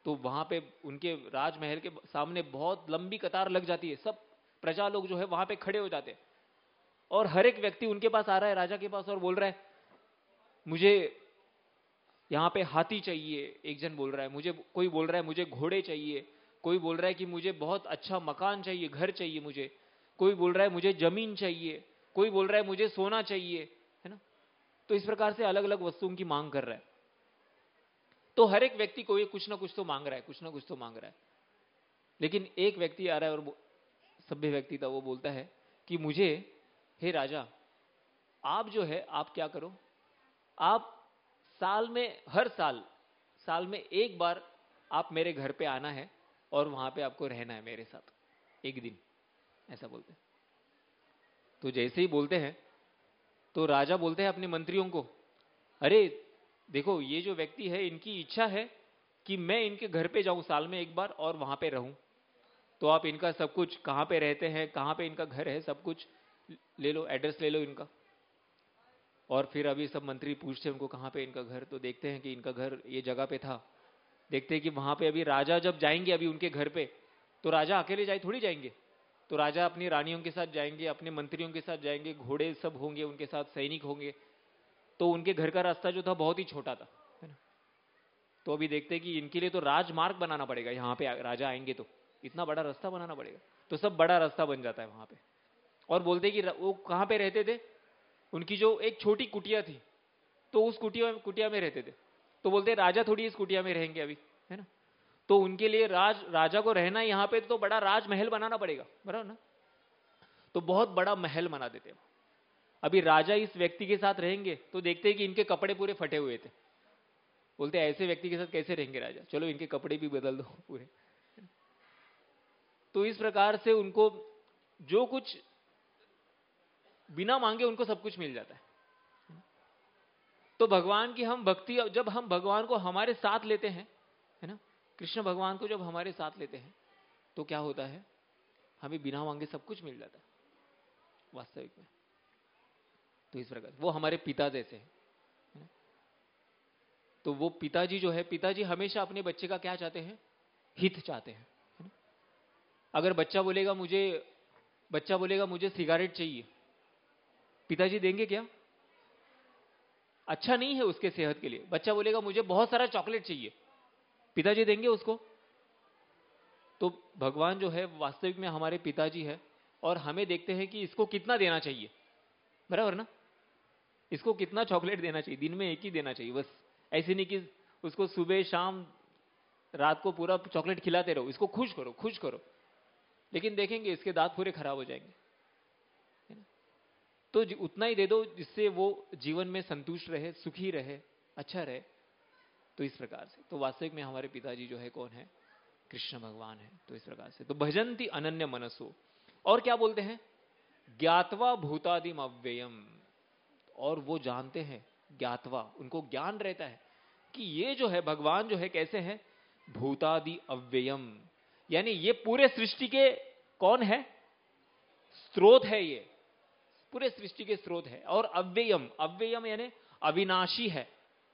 तो वहां पे उनके राजमहल के सामने बहुत लंबी कतार लग जाती है, सब प्रजा लोग जो है वहां पे खड़े हो जाते हैं और हर एक व्यक्ति उनके पास आ रहा है, राजा के पास, और बोल रहा है मुझे यहां पे हाथी चाहिए, एक जन बोल रहा है, मुझे कोई बोल रहा है मुझे घोड़े चाहिए, कोई बोल रहा है कि मुझे बहुत अच्छा मकान चाहिए, घर चाहिए मुझे, कोई बोल रहा है मुझे जमीन चाहिए, कोई बोल रहा है मुझे सोना चाहिए, है ना। तो इस प्रकार से अलग अलग वस्तुओं की मांग कर रहा है। तो हर एक व्यक्ति को ये कुछ ना कुछ तो मांग रहा है, कुछ ना कुछ तो मांग रहा है। लेकिन एक व्यक्ति आ रहा है, और सभ्य व्यक्ति था, वो बोलता है कि मुझे, हे राजा, आप जो है आप क्या करो, आप साल में, हर साल में एक बार आप मेरे घर पे आना है और वहां पे आपको रहना है मेरे साथ एक दिन, ऐसा बोलते हैं। तो जैसे ही बोलते हैं तो राजा बोलते हैं अपने मंत्रियों को, अरे देखो ये जो व्यक्ति है इनकी इच्छा है कि मैं इनके घर पे जाऊं साल में एक बार और वहां पे रहूं, तो आप इनका सब कुछ, कहां पे रहते हैं, कहां पे इनका घर है, सब कुछ ले लो, एड्रेस ले लो इनका। और फिर अभी सब मंत्री पूछते हैं उनको कहां पे इनका घर, तो देखते हैं कि इनका घर ये जगह पे था। देखते हैं कि वहां पे अभी राजा जब जाएंगे अभी उनके घर पे, तो राजा अकेले जाए थोड़ी जाएंगे, तो राजा अपनी रानियों के साथ जाएंगे, अपने मंत्रियों के साथ जाएंगे, घोड़े सब होंगे उनके साथ, सैनिक होंगे। तो उनके घर का रास्ता जो था बहुत ही छोटा था, है ना। तो अभी देखते हैं कि इनके लिए तो राजमार्ग बनाना पड़ेगा, यहाँ पे राजा आएंगे तो इतना बड़ा रास्ता बनाना पड़ेगा। तो सब बड़ा रास्ता बन जाता है वहां पे। और बोलते कि वो कहां पे रहते थे, उनकी जो एक छोटी कुटिया थी, तो उस कुटिया में रहते थे। तो बोलते राजा थोड़ी इस कुटिया में रहेंगे अभी, है ना। तो उनके लिए राजा को रहना यहाँ पे तो बड़ा राजमहल बनाना पड़ेगा, बराबर ना। तो बहुत बड़ा महल बना देते हैं। अभी राजा इस व्यक्ति के साथ रहेंगे तो देखते हैं कि इनके कपड़े पूरे फटे हुए थे। बोलते ऐसे व्यक्ति के साथ कैसे रहेंगे राजा, चलो इनके कपड़े भी बदल दो पूरे। तो इस प्रकार से उनको जो कुछ बिना मांगे उनको सब कुछ मिल जाता है। तो भगवान की हम भक्ति, जब हम भगवान को हमारे साथ लेते हैं, है ना, कृष्ण भगवान को जब हमारे साथ लेते हैं तो क्या होता है, हमें बिना मांगे सब कुछ मिल जाता है वास्तविक में। तो इस प्रकार वो हमारे पिता जैसे हैं। तो वो पिताजी जो है, पिताजी हमेशा अपने बच्चे का क्या चाहते हैं, हित चाहते हैं, है ना? अगर बच्चा बोलेगा मुझे सिगारेट चाहिए, पिताजी देंगे क्या? अच्छा नहीं है उसके सेहत के लिए। बच्चा बोलेगा मुझे बहुत सारा चॉकलेट चाहिए, पिताजी देंगे उसको? तो भगवान जो है वास्तविक में हमारे पिताजी है, और हमें देखते हैं कि इसको कितना देना चाहिए, बराबर ना। इसको कितना चॉकलेट देना चाहिए, दिन में एक ही देना चाहिए बस। ऐसे नहीं कि उसको सुबह शाम रात को पूरा चॉकलेट खिलाते रहो, इसको खुश करो। लेकिन देखेंगे इसके दांत पूरे खराब हो जाएंगे, है ना। तो उतना ही दे दो जिससे वो जीवन में संतुष्ट रहे, सुखी रहे, अच्छा रहे। तो इस प्रकार से तो वास्तविक में हमारे पिताजी जो है कौन है, कृष्ण भगवान है। तो इस प्रकार से तो भजन्ति अनन्य मनसो। और क्या बोलते हैं, ज्ञातवा भूतादिम अव्ययम। और वो जानते हैं, ज्ञातवा, उनको ज्ञान रहता है कि ये जो है भगवान जो है कैसे है, भूतादि अव्ययम, यानी ये पूरे सृष्टि के कौन है, स्रोत है, ये पूरे सृष्टि के स्रोत है। और अव्ययम यानी अविनाशी है।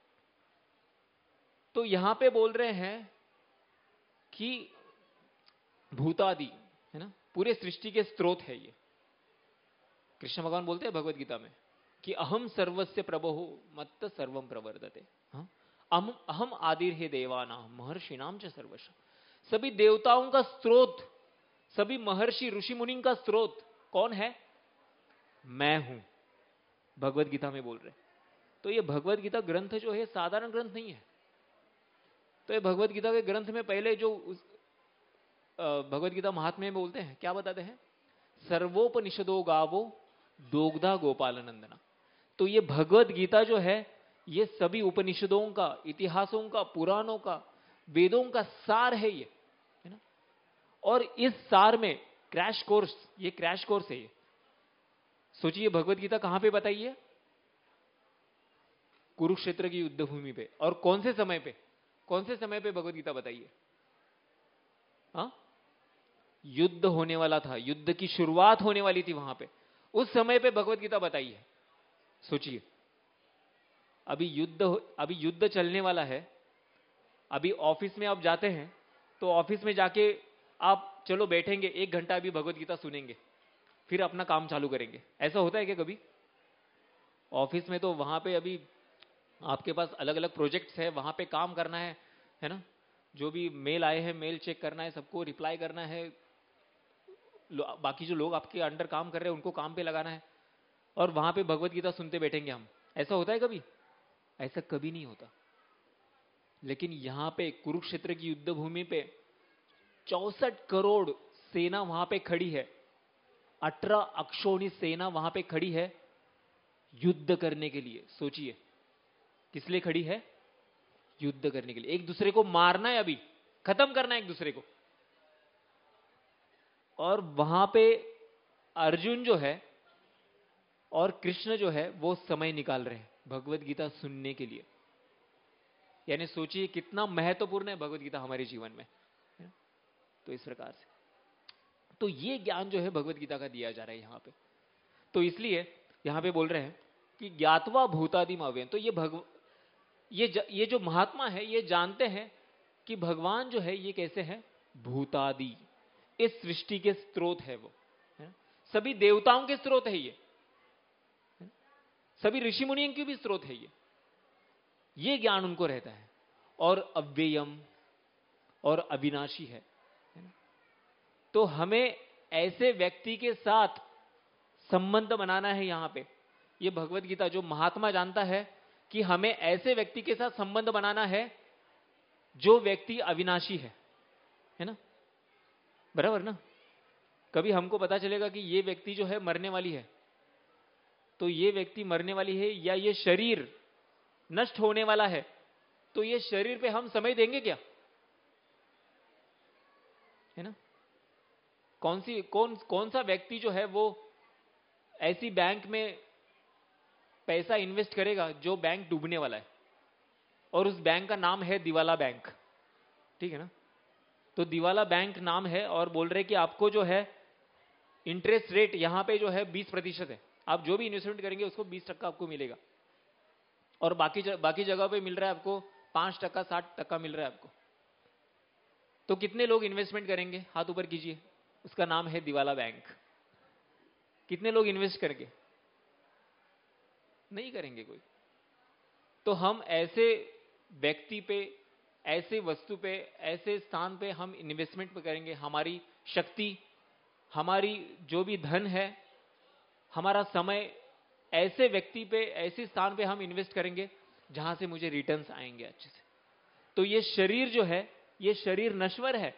तो यहां पे बोल रहे हैं कि भूतादि, है ना, पूरे सृष्टि के स्रोत है ये। कृष्ण भगवान बोलते हैं भगवत गीता में कि अहम सर्वस्य प्रभो मत्त सर्वम प्रवर्तते। हाँ? अहम आदिर हे देवानाम महर्षिणाम च सर्वश। सभी देवताओं का स्रोत, सभी महर्षि ऋषि मुनि का स्रोत कौन है, मैं हूं। भगवत गीता में बोल रहे। तो ये भगवत गीता ग्रंथ जो है साधारण ग्रंथ नहीं है। तो ये भगवत गीता के ग्रंथ में पहले जो भगवत गीता महात्म्य में बोलते हैं, क्या बताते हैं, सर्वोपनिषदो गावो दोग्धा गोपाल नंदना। तो ये भगवत गीता जो है ये सभी उपनिषदों का, इतिहासों का, पुराणों का, वेदों का सार है ये, है ना। और इस सार में क्रैश कोर्स है ये। सोचिए भगवत गीता कहां पे बताई है, कुरुक्षेत्र की युद्ध भूमि पे। और कौन से समय पे भगवत गीता बताई है, हाँ? युद्ध होने वाला था, युद्ध की शुरुआत होने वाली थी वहां पे, उस समय पे भगवत गीता बताई है। सोचिए अभी युद्ध चलने वाला है, अभी ऑफिस में आप जाते हैं तो ऑफिस में जाके आप चलो बैठेंगे 1 घंटा अभी भगवत गीता सुनेंगे, फिर अपना काम चालू करेंगे। ऐसा होता है क्या कभी? ऑफिस में तो वहां पे अभी आपके पास अलग अलग प्रोजेक्ट्स है, वहां पे काम करना है ना, जो भी मेल आए हैं मेल चेक करना है, सबको रिप्लाई करना है, बाकी जो लोग आपके अंडर काम कर रहे हैं उनको काम पे लगाना है, और वहां पे भगवत गीता सुनते बैठेंगे हम। ऐसा होता है कभी? ऐसा कभी नहीं होता। लेकिन यहां पे कुरुक्षेत्र की युद्ध भूमि पे 64 करोड़ सेना वहां पे खड़ी है, 18 अक्षौणी सेना वहां पे खड़ी है युद्ध करने के लिए। सोचिए किस लिए खड़ी है? युद्ध करने के लिए। एक दूसरे को मारना है, अभी खत्म करना है एक दूसरे को। और वहां पे अर्जुन जो है और कृष्ण जो है वो समय निकाल रहे हैं भगवत गीता सुनने के लिए। यानी सोचिए कितना महत्वपूर्ण है भगवत गीता हमारे जीवन में। तो इस प्रकार से तो ये ज्ञान जो है भगवत गीता का दिया जा रहा है यहां पे। तो इसलिए यहां पे बोल रहे हैं कि ज्ञातवा भूतादिम अव्ययम। तो ये जो महात्मा है ये जानते हैं कि भगवान जो है ये कैसे है? भूतादि, इस सृष्टि के स्रोत है वो, है? सभी देवताओं के स्रोत है ये, सभी ऋषि मुनियों के भी स्रोत है ये ज्ञान उनको रहता है। और अव्ययम और अविनाशी है ना? तो हमें ऐसे व्यक्ति के साथ संबंध बनाना है यहां पे। ये भगवत गीता जो महात्मा जानता है कि हमें ऐसे व्यक्ति के साथ संबंध बनाना है जो व्यक्ति अविनाशी है ना? बराबर ना? कभी हमको पता चलेगा कि ये व्यक्ति जो है मरने वाली है, तो ये व्यक्ति मरने वाली है या ये शरीर नष्ट होने वाला है, तो ये शरीर पे हम समय देंगे क्या? है ना? कौन सा व्यक्ति जो है वो ऐसी बैंक में पैसा इन्वेस्ट करेगा जो बैंक डूबने वाला है, और उस बैंक का नाम है दिवाला बैंक, ठीक है ना? तो दिवाला बैंक नाम है और बोल रहे कि आपको जो है इंटरेस्ट रेट यहां पे जो है 20% है, आप जो भी इन्वेस्टमेंट करेंगे उसको 20% आपको मिलेगा, और बाकी जगह पे मिल रहा है आपको 5%, 60% मिल रहा है आपको। तो कितने लोग इन्वेस्टमेंट करेंगे? हाथ ऊपर कीजिए। उसका नाम है दिवाला बैंक। कितने लोग इन्वेस्ट करेंगे? नहीं करेंगे कोई। तो हम ऐसे व्यक्ति पे, ऐसे वस्तु पे, ऐसे स्थान पे हम इन्वेस्टमेंट पे करेंगे। हमारी शक्ति, हमारी जो भी धन है, हमारा समय ऐसे व्यक्ति पे, ऐसे स्थान पे हम इन्वेस्ट करेंगे जहां से मुझे रिटर्न्स आएंगे अच्छे से। तो ये शरीर जो है, ये शरीर नश्वर है,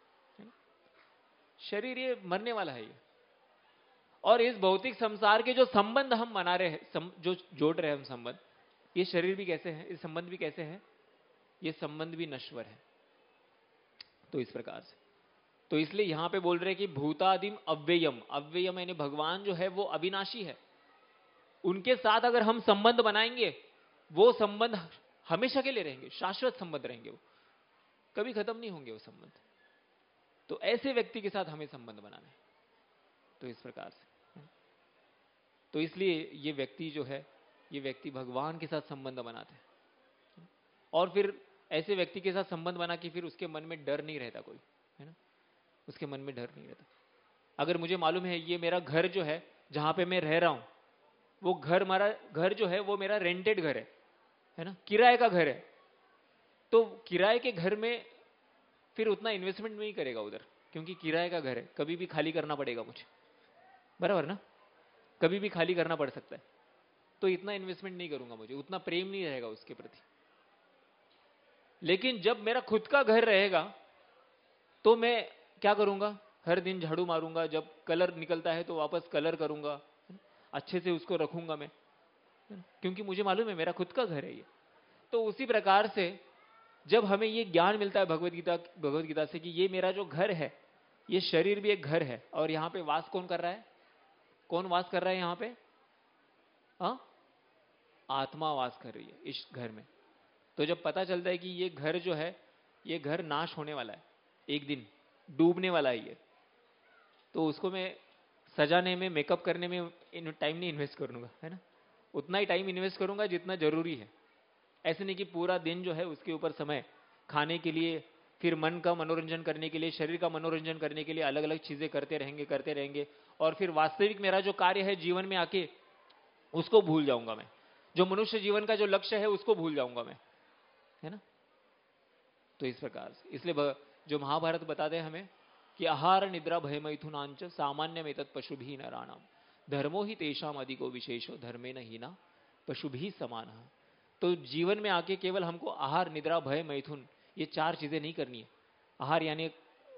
शरीर ये मरने वाला है ये। और इस भौतिक संसार के जो संबंध हम बना रहे हैं, जो जोड़ रहे हैं हम संबंध, ये शरीर भी कैसे है, इस संबंध भी कैसे है? ये संबंध भी नश्वर है। तो इस प्रकार से तो इसलिए यहां पे बोल रहे हैं कि भूतादिम अव्ययम। अव्ययम यानी भगवान जो है वो अविनाशी है। उनके साथ अगर हम संबंध बनाएंगे, वो संबंध हमेशा के लिए रहेंगे, शाश्वत संबंध रहेंगे, वो कभी खत्म नहीं होंगे वो संबंध। तो ऐसे व्यक्ति के साथ हमें संबंध बनाना है। तो इस प्रकार से तो इसलिए ये व्यक्ति जो है, ये व्यक्ति भगवान के साथ संबंध बनाते हैं, और फिर ऐसे व्यक्ति के साथ संबंध बना कि फिर उसके मन में डर नहीं रहता कोई, है ना? उसके मन में डर नहीं रहता। अगर मुझे मालूम है ये मेरा घर जो है जहां पे मैं रह रहा हूं, वो घर जो है वो मेरा रेंटेड घर है ना, किराए का घर है, तो किराए के घर में फिर उतना इन्वेस्टमेंट नहीं करेगा उधर, क्योंकि किराए का घर है, कभी भी खाली करना पड़ेगा मुझे, बराबर ना? कभी भी खाली करना पड़ सकता है, तो इतना इन्वेस्टमेंट नहीं करूंगा, मुझे उतना प्रेम नहीं रहेगा उसके प्रति। लेकिन जब मेरा खुद का घर रहेगा तो मैं क्या करूंगा? हर दिन झाड़ू मारूंगा, जब कलर निकलता है तो वापस कलर करूंगा, अच्छे से उसको रखूंगा मैं, क्योंकि मुझे मालूम है मेरा खुद का घर है ये। तो उसी प्रकार से जब हमें ये ज्ञान मिलता है भगवत गीता से कि ये मेरा जो घर है, ये शरीर भी एक घर है, और यहां पे वास कौन कर रहा है? कौन वास कर रहा है यहां पे? आत्मा वास कर रही है इस घर में। तो जब पता चलता है कि ये घर जो है, ये घर नाश होने वाला है, एक दिन डूबने वाला है ये, तो उसको मैं सजाने में, मेकअप करने में टाइम नहीं इन्वेस्ट करूंगा, है ना? उतना ही टाइम इन्वेस्ट करूंगा जितना जरूरी है। ऐसे नहीं कि पूरा दिन जो है उसके ऊपर समय खाने के लिए, फिर मन का मनोरंजन करने के लिए, शरीर का मनोरंजन करने के लिए अलग अलग चीजें करते रहेंगे, और फिर वास्तविक मेरा जो कार्य है जीवन में आके उसको भूल जाऊंगा मैं। जो मनुष्य जीवन का जो लक्ष्य है उसको भूल जाऊंगा मैं, है ना। तो इस प्रकार से, इसलिए जो महाभारत बताते हैं हमें कि आहार निद्रा भय मैथुनांच सामान्य में तत् पशु भी नराणाम धर्मो ही तेषाम अधिको विशेषो धर्मे न हीना पशु भी समान। तो जीवन में आके केवल हमको आहार निद्रा भय मैथुन ये 4 चीजें नहीं करनी है। आहार यानी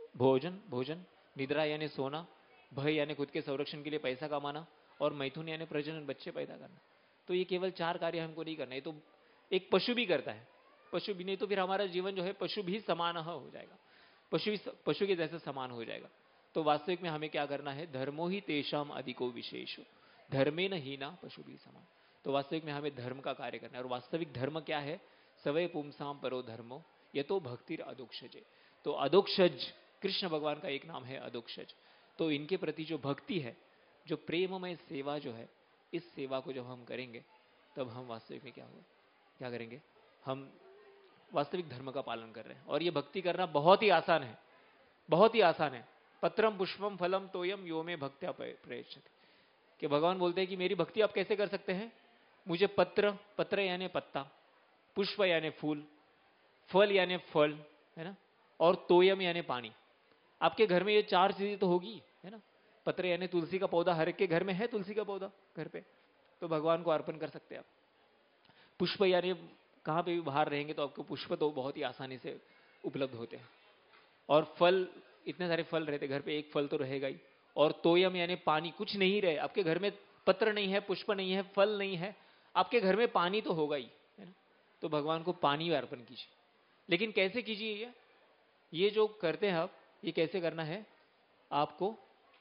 भोजन, निद्रा यानी सोना, भय यानी खुद के संरक्षण के लिए पैसा कमाना, और मैथुन यानी प्रजनन, बच्चे पैदा करना। तो ये केवल 4 कार्य हमको नहीं करना है। तो एक पशु भी करता है, पशु भी नहीं तो फिर हमारा जीवन जो है पशु भी समान हो जाएगा, पशु के जैसे समान हो जाएगा। तो वास्तविक में हमें क्या करना है, धर्मो ही तेषाम अधिको विशेषो धर्मे न हीना पशु भी समान। तो वास्तविक में हमें धर्म का कार्य करना है। और वास्तविक धर्म क्या है, सवै पुंसाम परो धर्मो ये तो भक्तिर अदोक्षजे। तो अदोक्षज कृष्ण भगवान का एक नाम है अदोक्षज। तो इनके प्रति जो भक्ति है, जो प्रेममय सेवा जो है, इस सेवा को जब हम करेंगे तब हम वास्तविक में क्या करेंगे, हम वास्तविक धर्म का पालन कर रहे हैं। और ये भक्ति करना बहुत ही आसान है, बहुत ही आसान है। पत्रम पुष्पम फलम तोयम यो में भक्त्या प्रयच्छति, कि भगवान बोलते हैं कि मेरी भक्ति आप कैसे कर सकते हैं। मुझे पत्र यानी पत्ता, पुष्प यानी फूल, फल यानी फल, है ना, और तोयम यानी पानी। आपके घर में ये 4 चीजें तो होगी, है ना। पत्र यानी तुलसी का पौधा, हर एक के घर में है तुलसी का पौधा घर पे, तो भगवान को अर्पण कर सकते हैं आप। पुष्प यानी कहां पे भी बाहर रहेंगे तो आपको पुष्प तो बहुत ही आसानी से उपलब्ध होते हैं। और फल, इतने सारे फल रहते घर पे, एक फल तो रहेगा ही। और तोयम यानी पानी, कुछ नहीं रहे आपके घर में, पत्र नहीं है, पुष्प नहीं है, फल नहीं है, आपके घर में पानी तो होगा ही, है ना। तो भगवान को पानी अर्पण कीजिए। लेकिन कैसे कीजिए ये जो करते हैं आप, ये कैसे करना है, आपको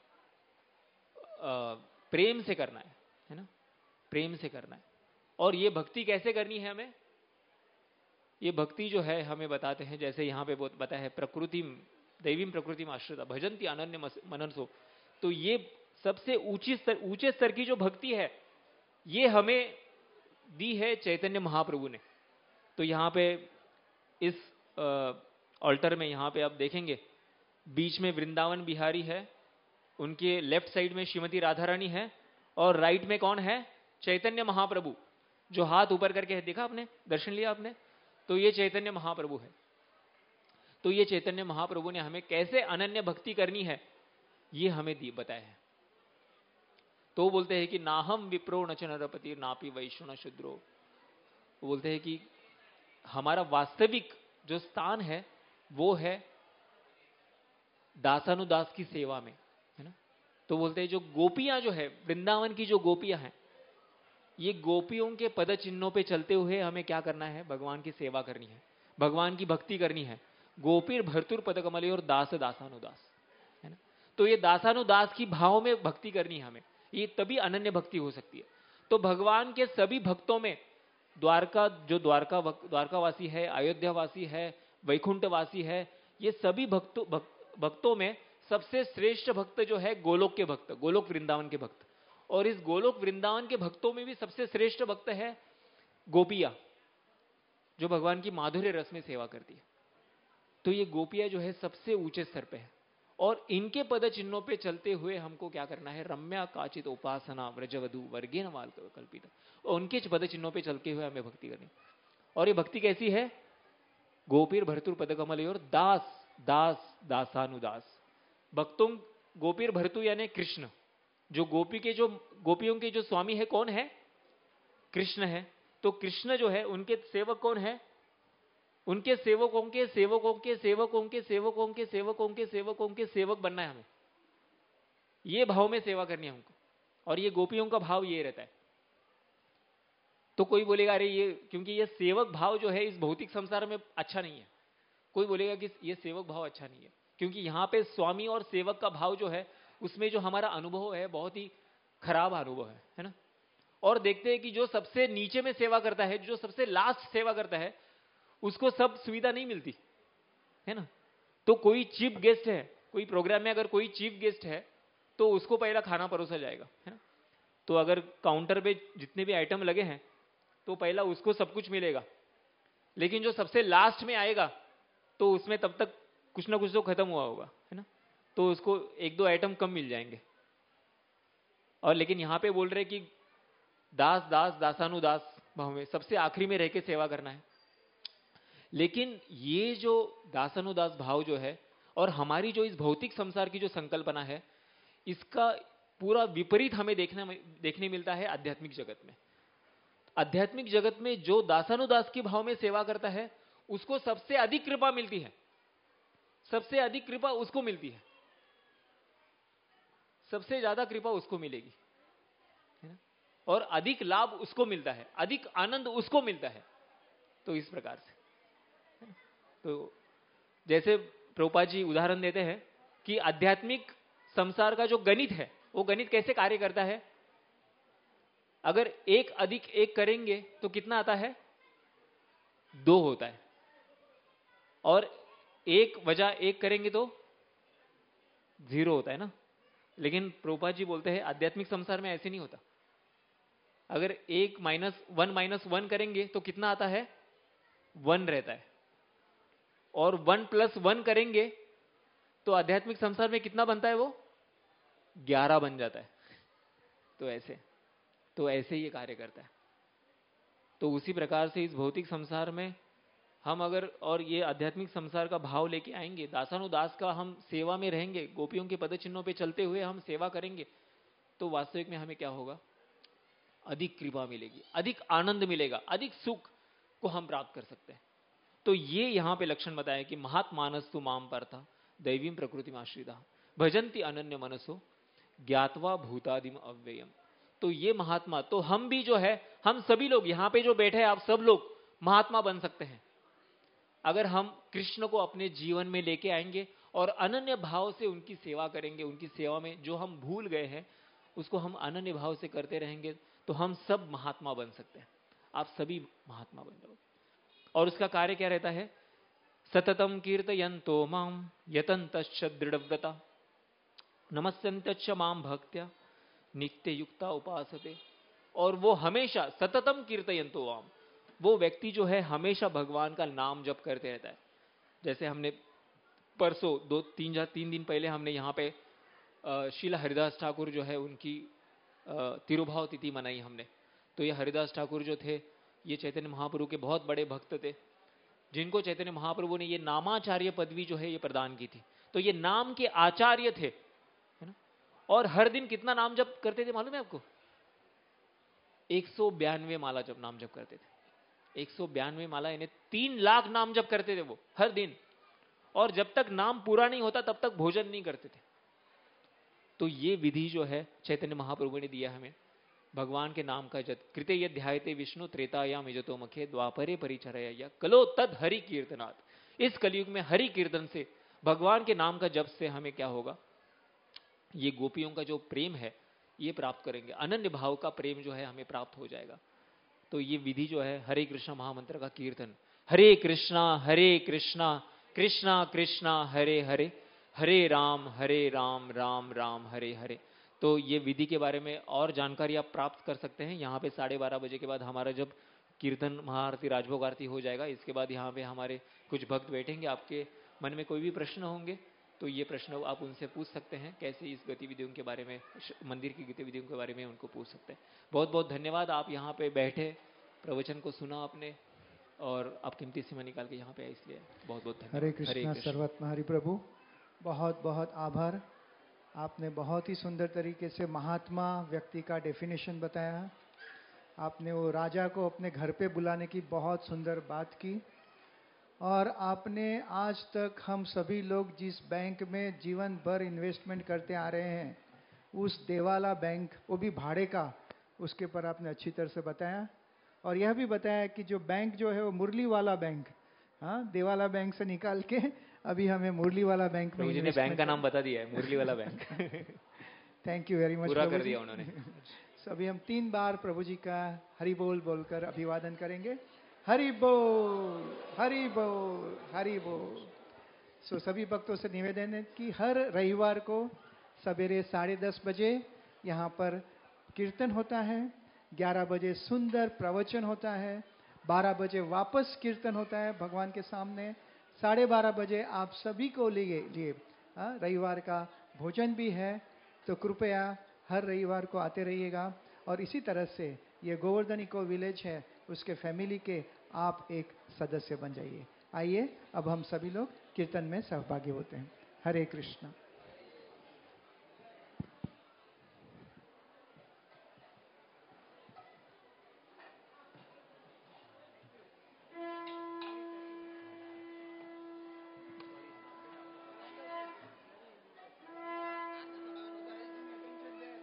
प्रेम से करना है ना, प्रेम से करना है। और ये भक्ति कैसे करनी है हमें, ये भक्ति जो है हमें बताते हैं, जैसे यहां पे बताया है, प्रकृति दैवीम प्रकृति में आश्रिता भजंती अनन्य मनसो। तो ये सबसे ऊंचे स्तर की जो भक्ति है, ये हमें दी है चैतन्य महाप्रभु ने। तो यहां पे इस ऑल्टर में यहां पे आप देखेंगे, बीच में वृंदावन बिहारी है, उनके लेफ्ट साइड में श्रीमती राधा रानी है, और राइट में कौन है, चैतन्य महाप्रभु, जो हाथ ऊपर करके है, देखा आपने, दर्शन लिया आपने। तो ये चैतन्य महाप्रभु है। तो ये चैतन्य महाप्रभु ने हमें कैसे अनन्य भक्ति करनी है ये हमें बताया है। तो वो बोलते हैं कि नाहम विप्रो न च नरपति नापि वैष्णव शूद्रो। वो बोलते हैं कि हमारा वास्तविक जो स्थान है वो है दासानुदास की सेवा में, है ना। तो बोलते हैं जो गोपियां जो है, वृंदावन की जो गोपियां हैं, ये गोपियों के पद चिन्हों पे चलते हुए हमें क्या करना है, भगवान की सेवा करनी है, भगवान की भक्ति करनी है। गोपीर भर्तुर पद कमले और दास दासानुदास, है ना। तो ये दासानुदास की भाव में भक्ति करनी है हमें, ये तभी अनन्य भक्ति हो सकती है। तो भगवान के सभी भक्तों में द्वारकावासी है, अयोध्यावासी है, वैकुंठवासी है, ये सभी भक्तों में सबसे श्रेष्ठ भक्त जो है गोलोक के भक्त, गोलोक वृंदावन के भक्त। और इस गोलोक वृंदावन के भक्तों में भी सबसे श्रेष्ठ भक्त है गोपिया, जो भगवान की माधुर्य रस में सेवा करती है। तो ये गोपिया जो है सबसे ऊंचे स्तर पे है, और इनके पद चिन्हों पे चलते हुए हमको क्या करना है, रम्या काचित उपासना व्रजवधु वर्गेन वाल कल्पित, और उनके पद चिन्हों पे चलते हुए हमें भक्ति करनी। और ये भक्ति कैसी है, गोपीर भर्तुर पद कमल और दास दास दासानुदास भक्तों। गोपीर भर्तु यानी कृष्ण, जो गोपियों के जो स्वामी है कौन है, कृष्ण है। तो कृष्ण जो है उनके सेवक कौन है, उनके सेवकों के सेवकों के सेवकों के सेवकों के सेवकों के सेवकों के सेवक बनना है हमें, ये भाव में सेवा करनी है हमको। और ये गोपियों का भाव ये रहता है। तो कोई बोलेगा अरे ये, क्योंकि ये सेवक भाव जो है इस भौतिक संसार में अच्छा नहीं है, कोई बोलेगा कि ये सेवक भाव अच्छा नहीं है, क्योंकि यहां पे स्वामी और सेवक का भाव जो है उसमें जो हमारा अनुभव है बहुत ही खराब अनुभव है ना। और देखते हैं कि जो सबसे नीचे में सेवा करता है, जो सबसे लास्ट सेवा करता है, उसको सब सुविधा नहीं मिलती है ना। तो कोई चीफ गेस्ट है, कोई प्रोग्राम में अगर कोई चीफ गेस्ट है तो उसको पहला खाना परोसा जाएगा, है ना। तो अगर काउंटर पे जितने भी आइटम लगे हैं तो पहला उसको सब कुछ मिलेगा, लेकिन जो सबसे लास्ट में आएगा तो उसमें तब तक कुछ ना कुछ तो खत्म हुआ होगा, है ना? तो उसको एक दो आइटम कम मिल जाएंगे। और लेकिन यहां पे बोल रहे कि दास दास दासानुदास भाव में सबसे आखिरी में रह के सेवा करना है। लेकिन ये जो दासानुदास भाव जो है और हमारी जो इस भौतिक संसार की जो संकल्पना है, इसका पूरा विपरीत हमें देखने मिलता है आध्यात्मिक जगत में। आध्यात्मिक जगत में जो दासानुदास की भाव में सेवा करता है उसको सबसे अधिक कृपा मिलती है, सबसे अधिक कृपा उसको मिलती है, सबसे ज्यादा कृपा उसको मिलेगी, है ना? और अधिक लाभ उसको मिलता है, अधिक आनंद उसको मिलता है। तो इस प्रकार से, है ना? तो जैसे प्रभुपाद जी उदाहरण देते हैं कि आध्यात्मिक संसार का जो गणित है वो गणित कैसे कार्य करता है। अगर 1 + 1 करेंगे तो कितना आता है? 2 होता है। और 1 + 1 करेंगे तो 0 होता है ना। लेकिन प्रभुपाद जी बोलते हैं आध्यात्मिक संसार में ऐसे नहीं होता। अगर 1 - 1 - 1 करेंगे तो कितना आता है? 1 रहता है। और 1 + 1 करेंगे तो आध्यात्मिक संसार में कितना बनता है? वो 11 बन जाता है। तो ऐसे ये कार्य करता है। तो उसी प्रकार से इस भौतिक संसार में हम अगर और ये आध्यात्मिक संसार का भाव लेके आएंगे, दासानुदास का हम सेवा में रहेंगे, गोपियों के पद चिन्हों पे चलते हुए हम सेवा करेंगे, तो वास्तविक में हमें क्या होगा? अधिक कृपा मिलेगी, अधिक आनंद मिलेगा, अधिक सुख को हम प्राप्त कर सकते हैं। तो ये यहां पे लक्षण बताया कि महात्मानस्तु माम परथा दैवीं प्रकृति आश्रिता भजंती अनन्य मनसो ज्ञातवा भूतादिम अव्ययम। तो ये महात्मा, तो हम भी जो है, हम सभी लोग यहां पे जो बैठे हैं, आप सब लोग महात्मा बन सकते हैं अगर हम कृष्ण को अपने जीवन में लेके आएंगे और अनन्य भाव से उनकी सेवा करेंगे। उनकी सेवा में जो हम भूल गए हैं उसको हम अनन्य भाव से करते रहेंगे, तो हम सब महात्मा बन सकते हैं। आप सभी महात्मा बन जाओगे। और उसका कार्य क्या रहता है? सततम कीर्तयन्तो माम यतन्तश्च दृढ़व्रता नमस्यन्त्यच्च माम भक्त्या नित्य युक्ता उपासते। और वो हमेशा सततम कीर्तयन्तो माम, वो व्यक्ति जो है हमेशा भगवान का नाम जप करते रहता है। जैसे हमने परसों 3 दिन पहले हमने यहाँ पे श्रील हरिदास ठाकुर जो है उनकी तिरुभाव तिथि मनाई हमने। तो ये हरिदास ठाकुर जो थे ये चैतन्य महाप्रभु के बहुत बड़े भक्त थे, जिनको चैतन्य महाप्रभु ने ये नामाचार्य पदवी जो है ये प्रदान की थी। तो ये नाम के आचार्य थे, है ना। और हर दिन कितना नाम जप करते थे मालूम है आपको? 192 माला जब नाम जप करते थे। 192 माला यानी 3 लाख नाम जप करते थे वो हर दिन। और जब तक नाम पूरा नहीं होता तब तक भोजन नहीं करते थे। तो ये विधि जो है चैतन्य महाप्रभु ने दिया हमें, भगवान के नाम का जप। कृते यद ध्यायते विष्णु त्रेतायाम यजतो मखे द्वापरे परिचर्या कलो तद हरि कीर्तनात्। इस कलयुग में हरि कीर्तन से, भगवान के नाम का जप से हमें क्या होगा? ये गोपियों का जो प्रेम है ये प्राप्त करेंगे। अनन्य भाव का प्रेम जो है हमें प्राप्त हो जाएगा। तो ये विधि जो है हरे कृष्णा महामंत्र का कीर्तन, हरे कृष्णा कृष्णा कृष्णा हरे हरे, हरे राम राम राम हरे हरे। तो ये विधि के बारे में और जानकारी आप प्राप्त कर सकते हैं। यहाँ पे 12:30 बजे के बाद हमारा जब कीर्तन महाआरती राजभोग आरती हो जाएगा, इसके बाद यहाँ पे हमारे कुछ भक्त बैठेंगे। आपके मन में कोई भी प्रश्न होंगे तो ये प्रश्न आप उनसे पूछ सकते हैं, कैसे इस गतिविधियों के बारे में, मंदिर की गतिविधियों के बारे में उनको पूछ सकते हैं। बहुत बहुत धन्यवाद, आप यहाँ पे बैठे, प्रवचन को सुना आपने और आप कीमती समय निकाल के यहाँ पे आए, इसलिए बहुत बहुत धन्यवाद। हरे कृष्णा सर्वात्मा हरि प्रभु, बहुत बहुत आभार। आपने बहुत ही सुंदर तरीके से महात्मा व्यक्ति का डेफिनेशन बताया। आपने वो राजा को अपने घर पे बुलाने की बहुत सुंदर बात की। और आपने आज तक हम सभी लोग जिस बैंक में जीवन भर इन्वेस्टमेंट करते आ रहे हैं, उस देवाला बैंक, वो भी भाड़े का, उसके पर आपने अच्छी तरह से बताया। और यह भी बताया कि जो बैंक जो है वो मुरली वाला बैंक, हाँ, देवाला बैंक से निकाल के अभी हमें मुरली वाला बैंक में ने बैंक का नाम बता दिया है, मुरली वाला bank. Thank you very much, पूरा कर दिया उन्होंने। सो अभी हम 3 बार प्रभु जी का हरि बोल बोलकर अभिवादन करेंगे। हरि बोल हरि बोल हरि बोल। सो सभी भक्तों से निवेदन है कि हर रविवार को सवेरे 10:30 बजे यहाँ पर कीर्तन होता है, 11 बजे सुंदर प्रवचन होता है, 12 बजे वापस कीर्तन होता है भगवान के सामने, 12:30 बजे आप सभी को लिए रविवार का भोजन भी है, तो कृपया हर रविवार को आते रहिएगा। और इसी तरह से ये गोवर्धन इको विलेज है, उसके फैमिली के आप एक सदस्य बन जाइए। आइए अब हम सभी लोग कीर्तन में सहभागी होते हैं। हरे कृष्णा।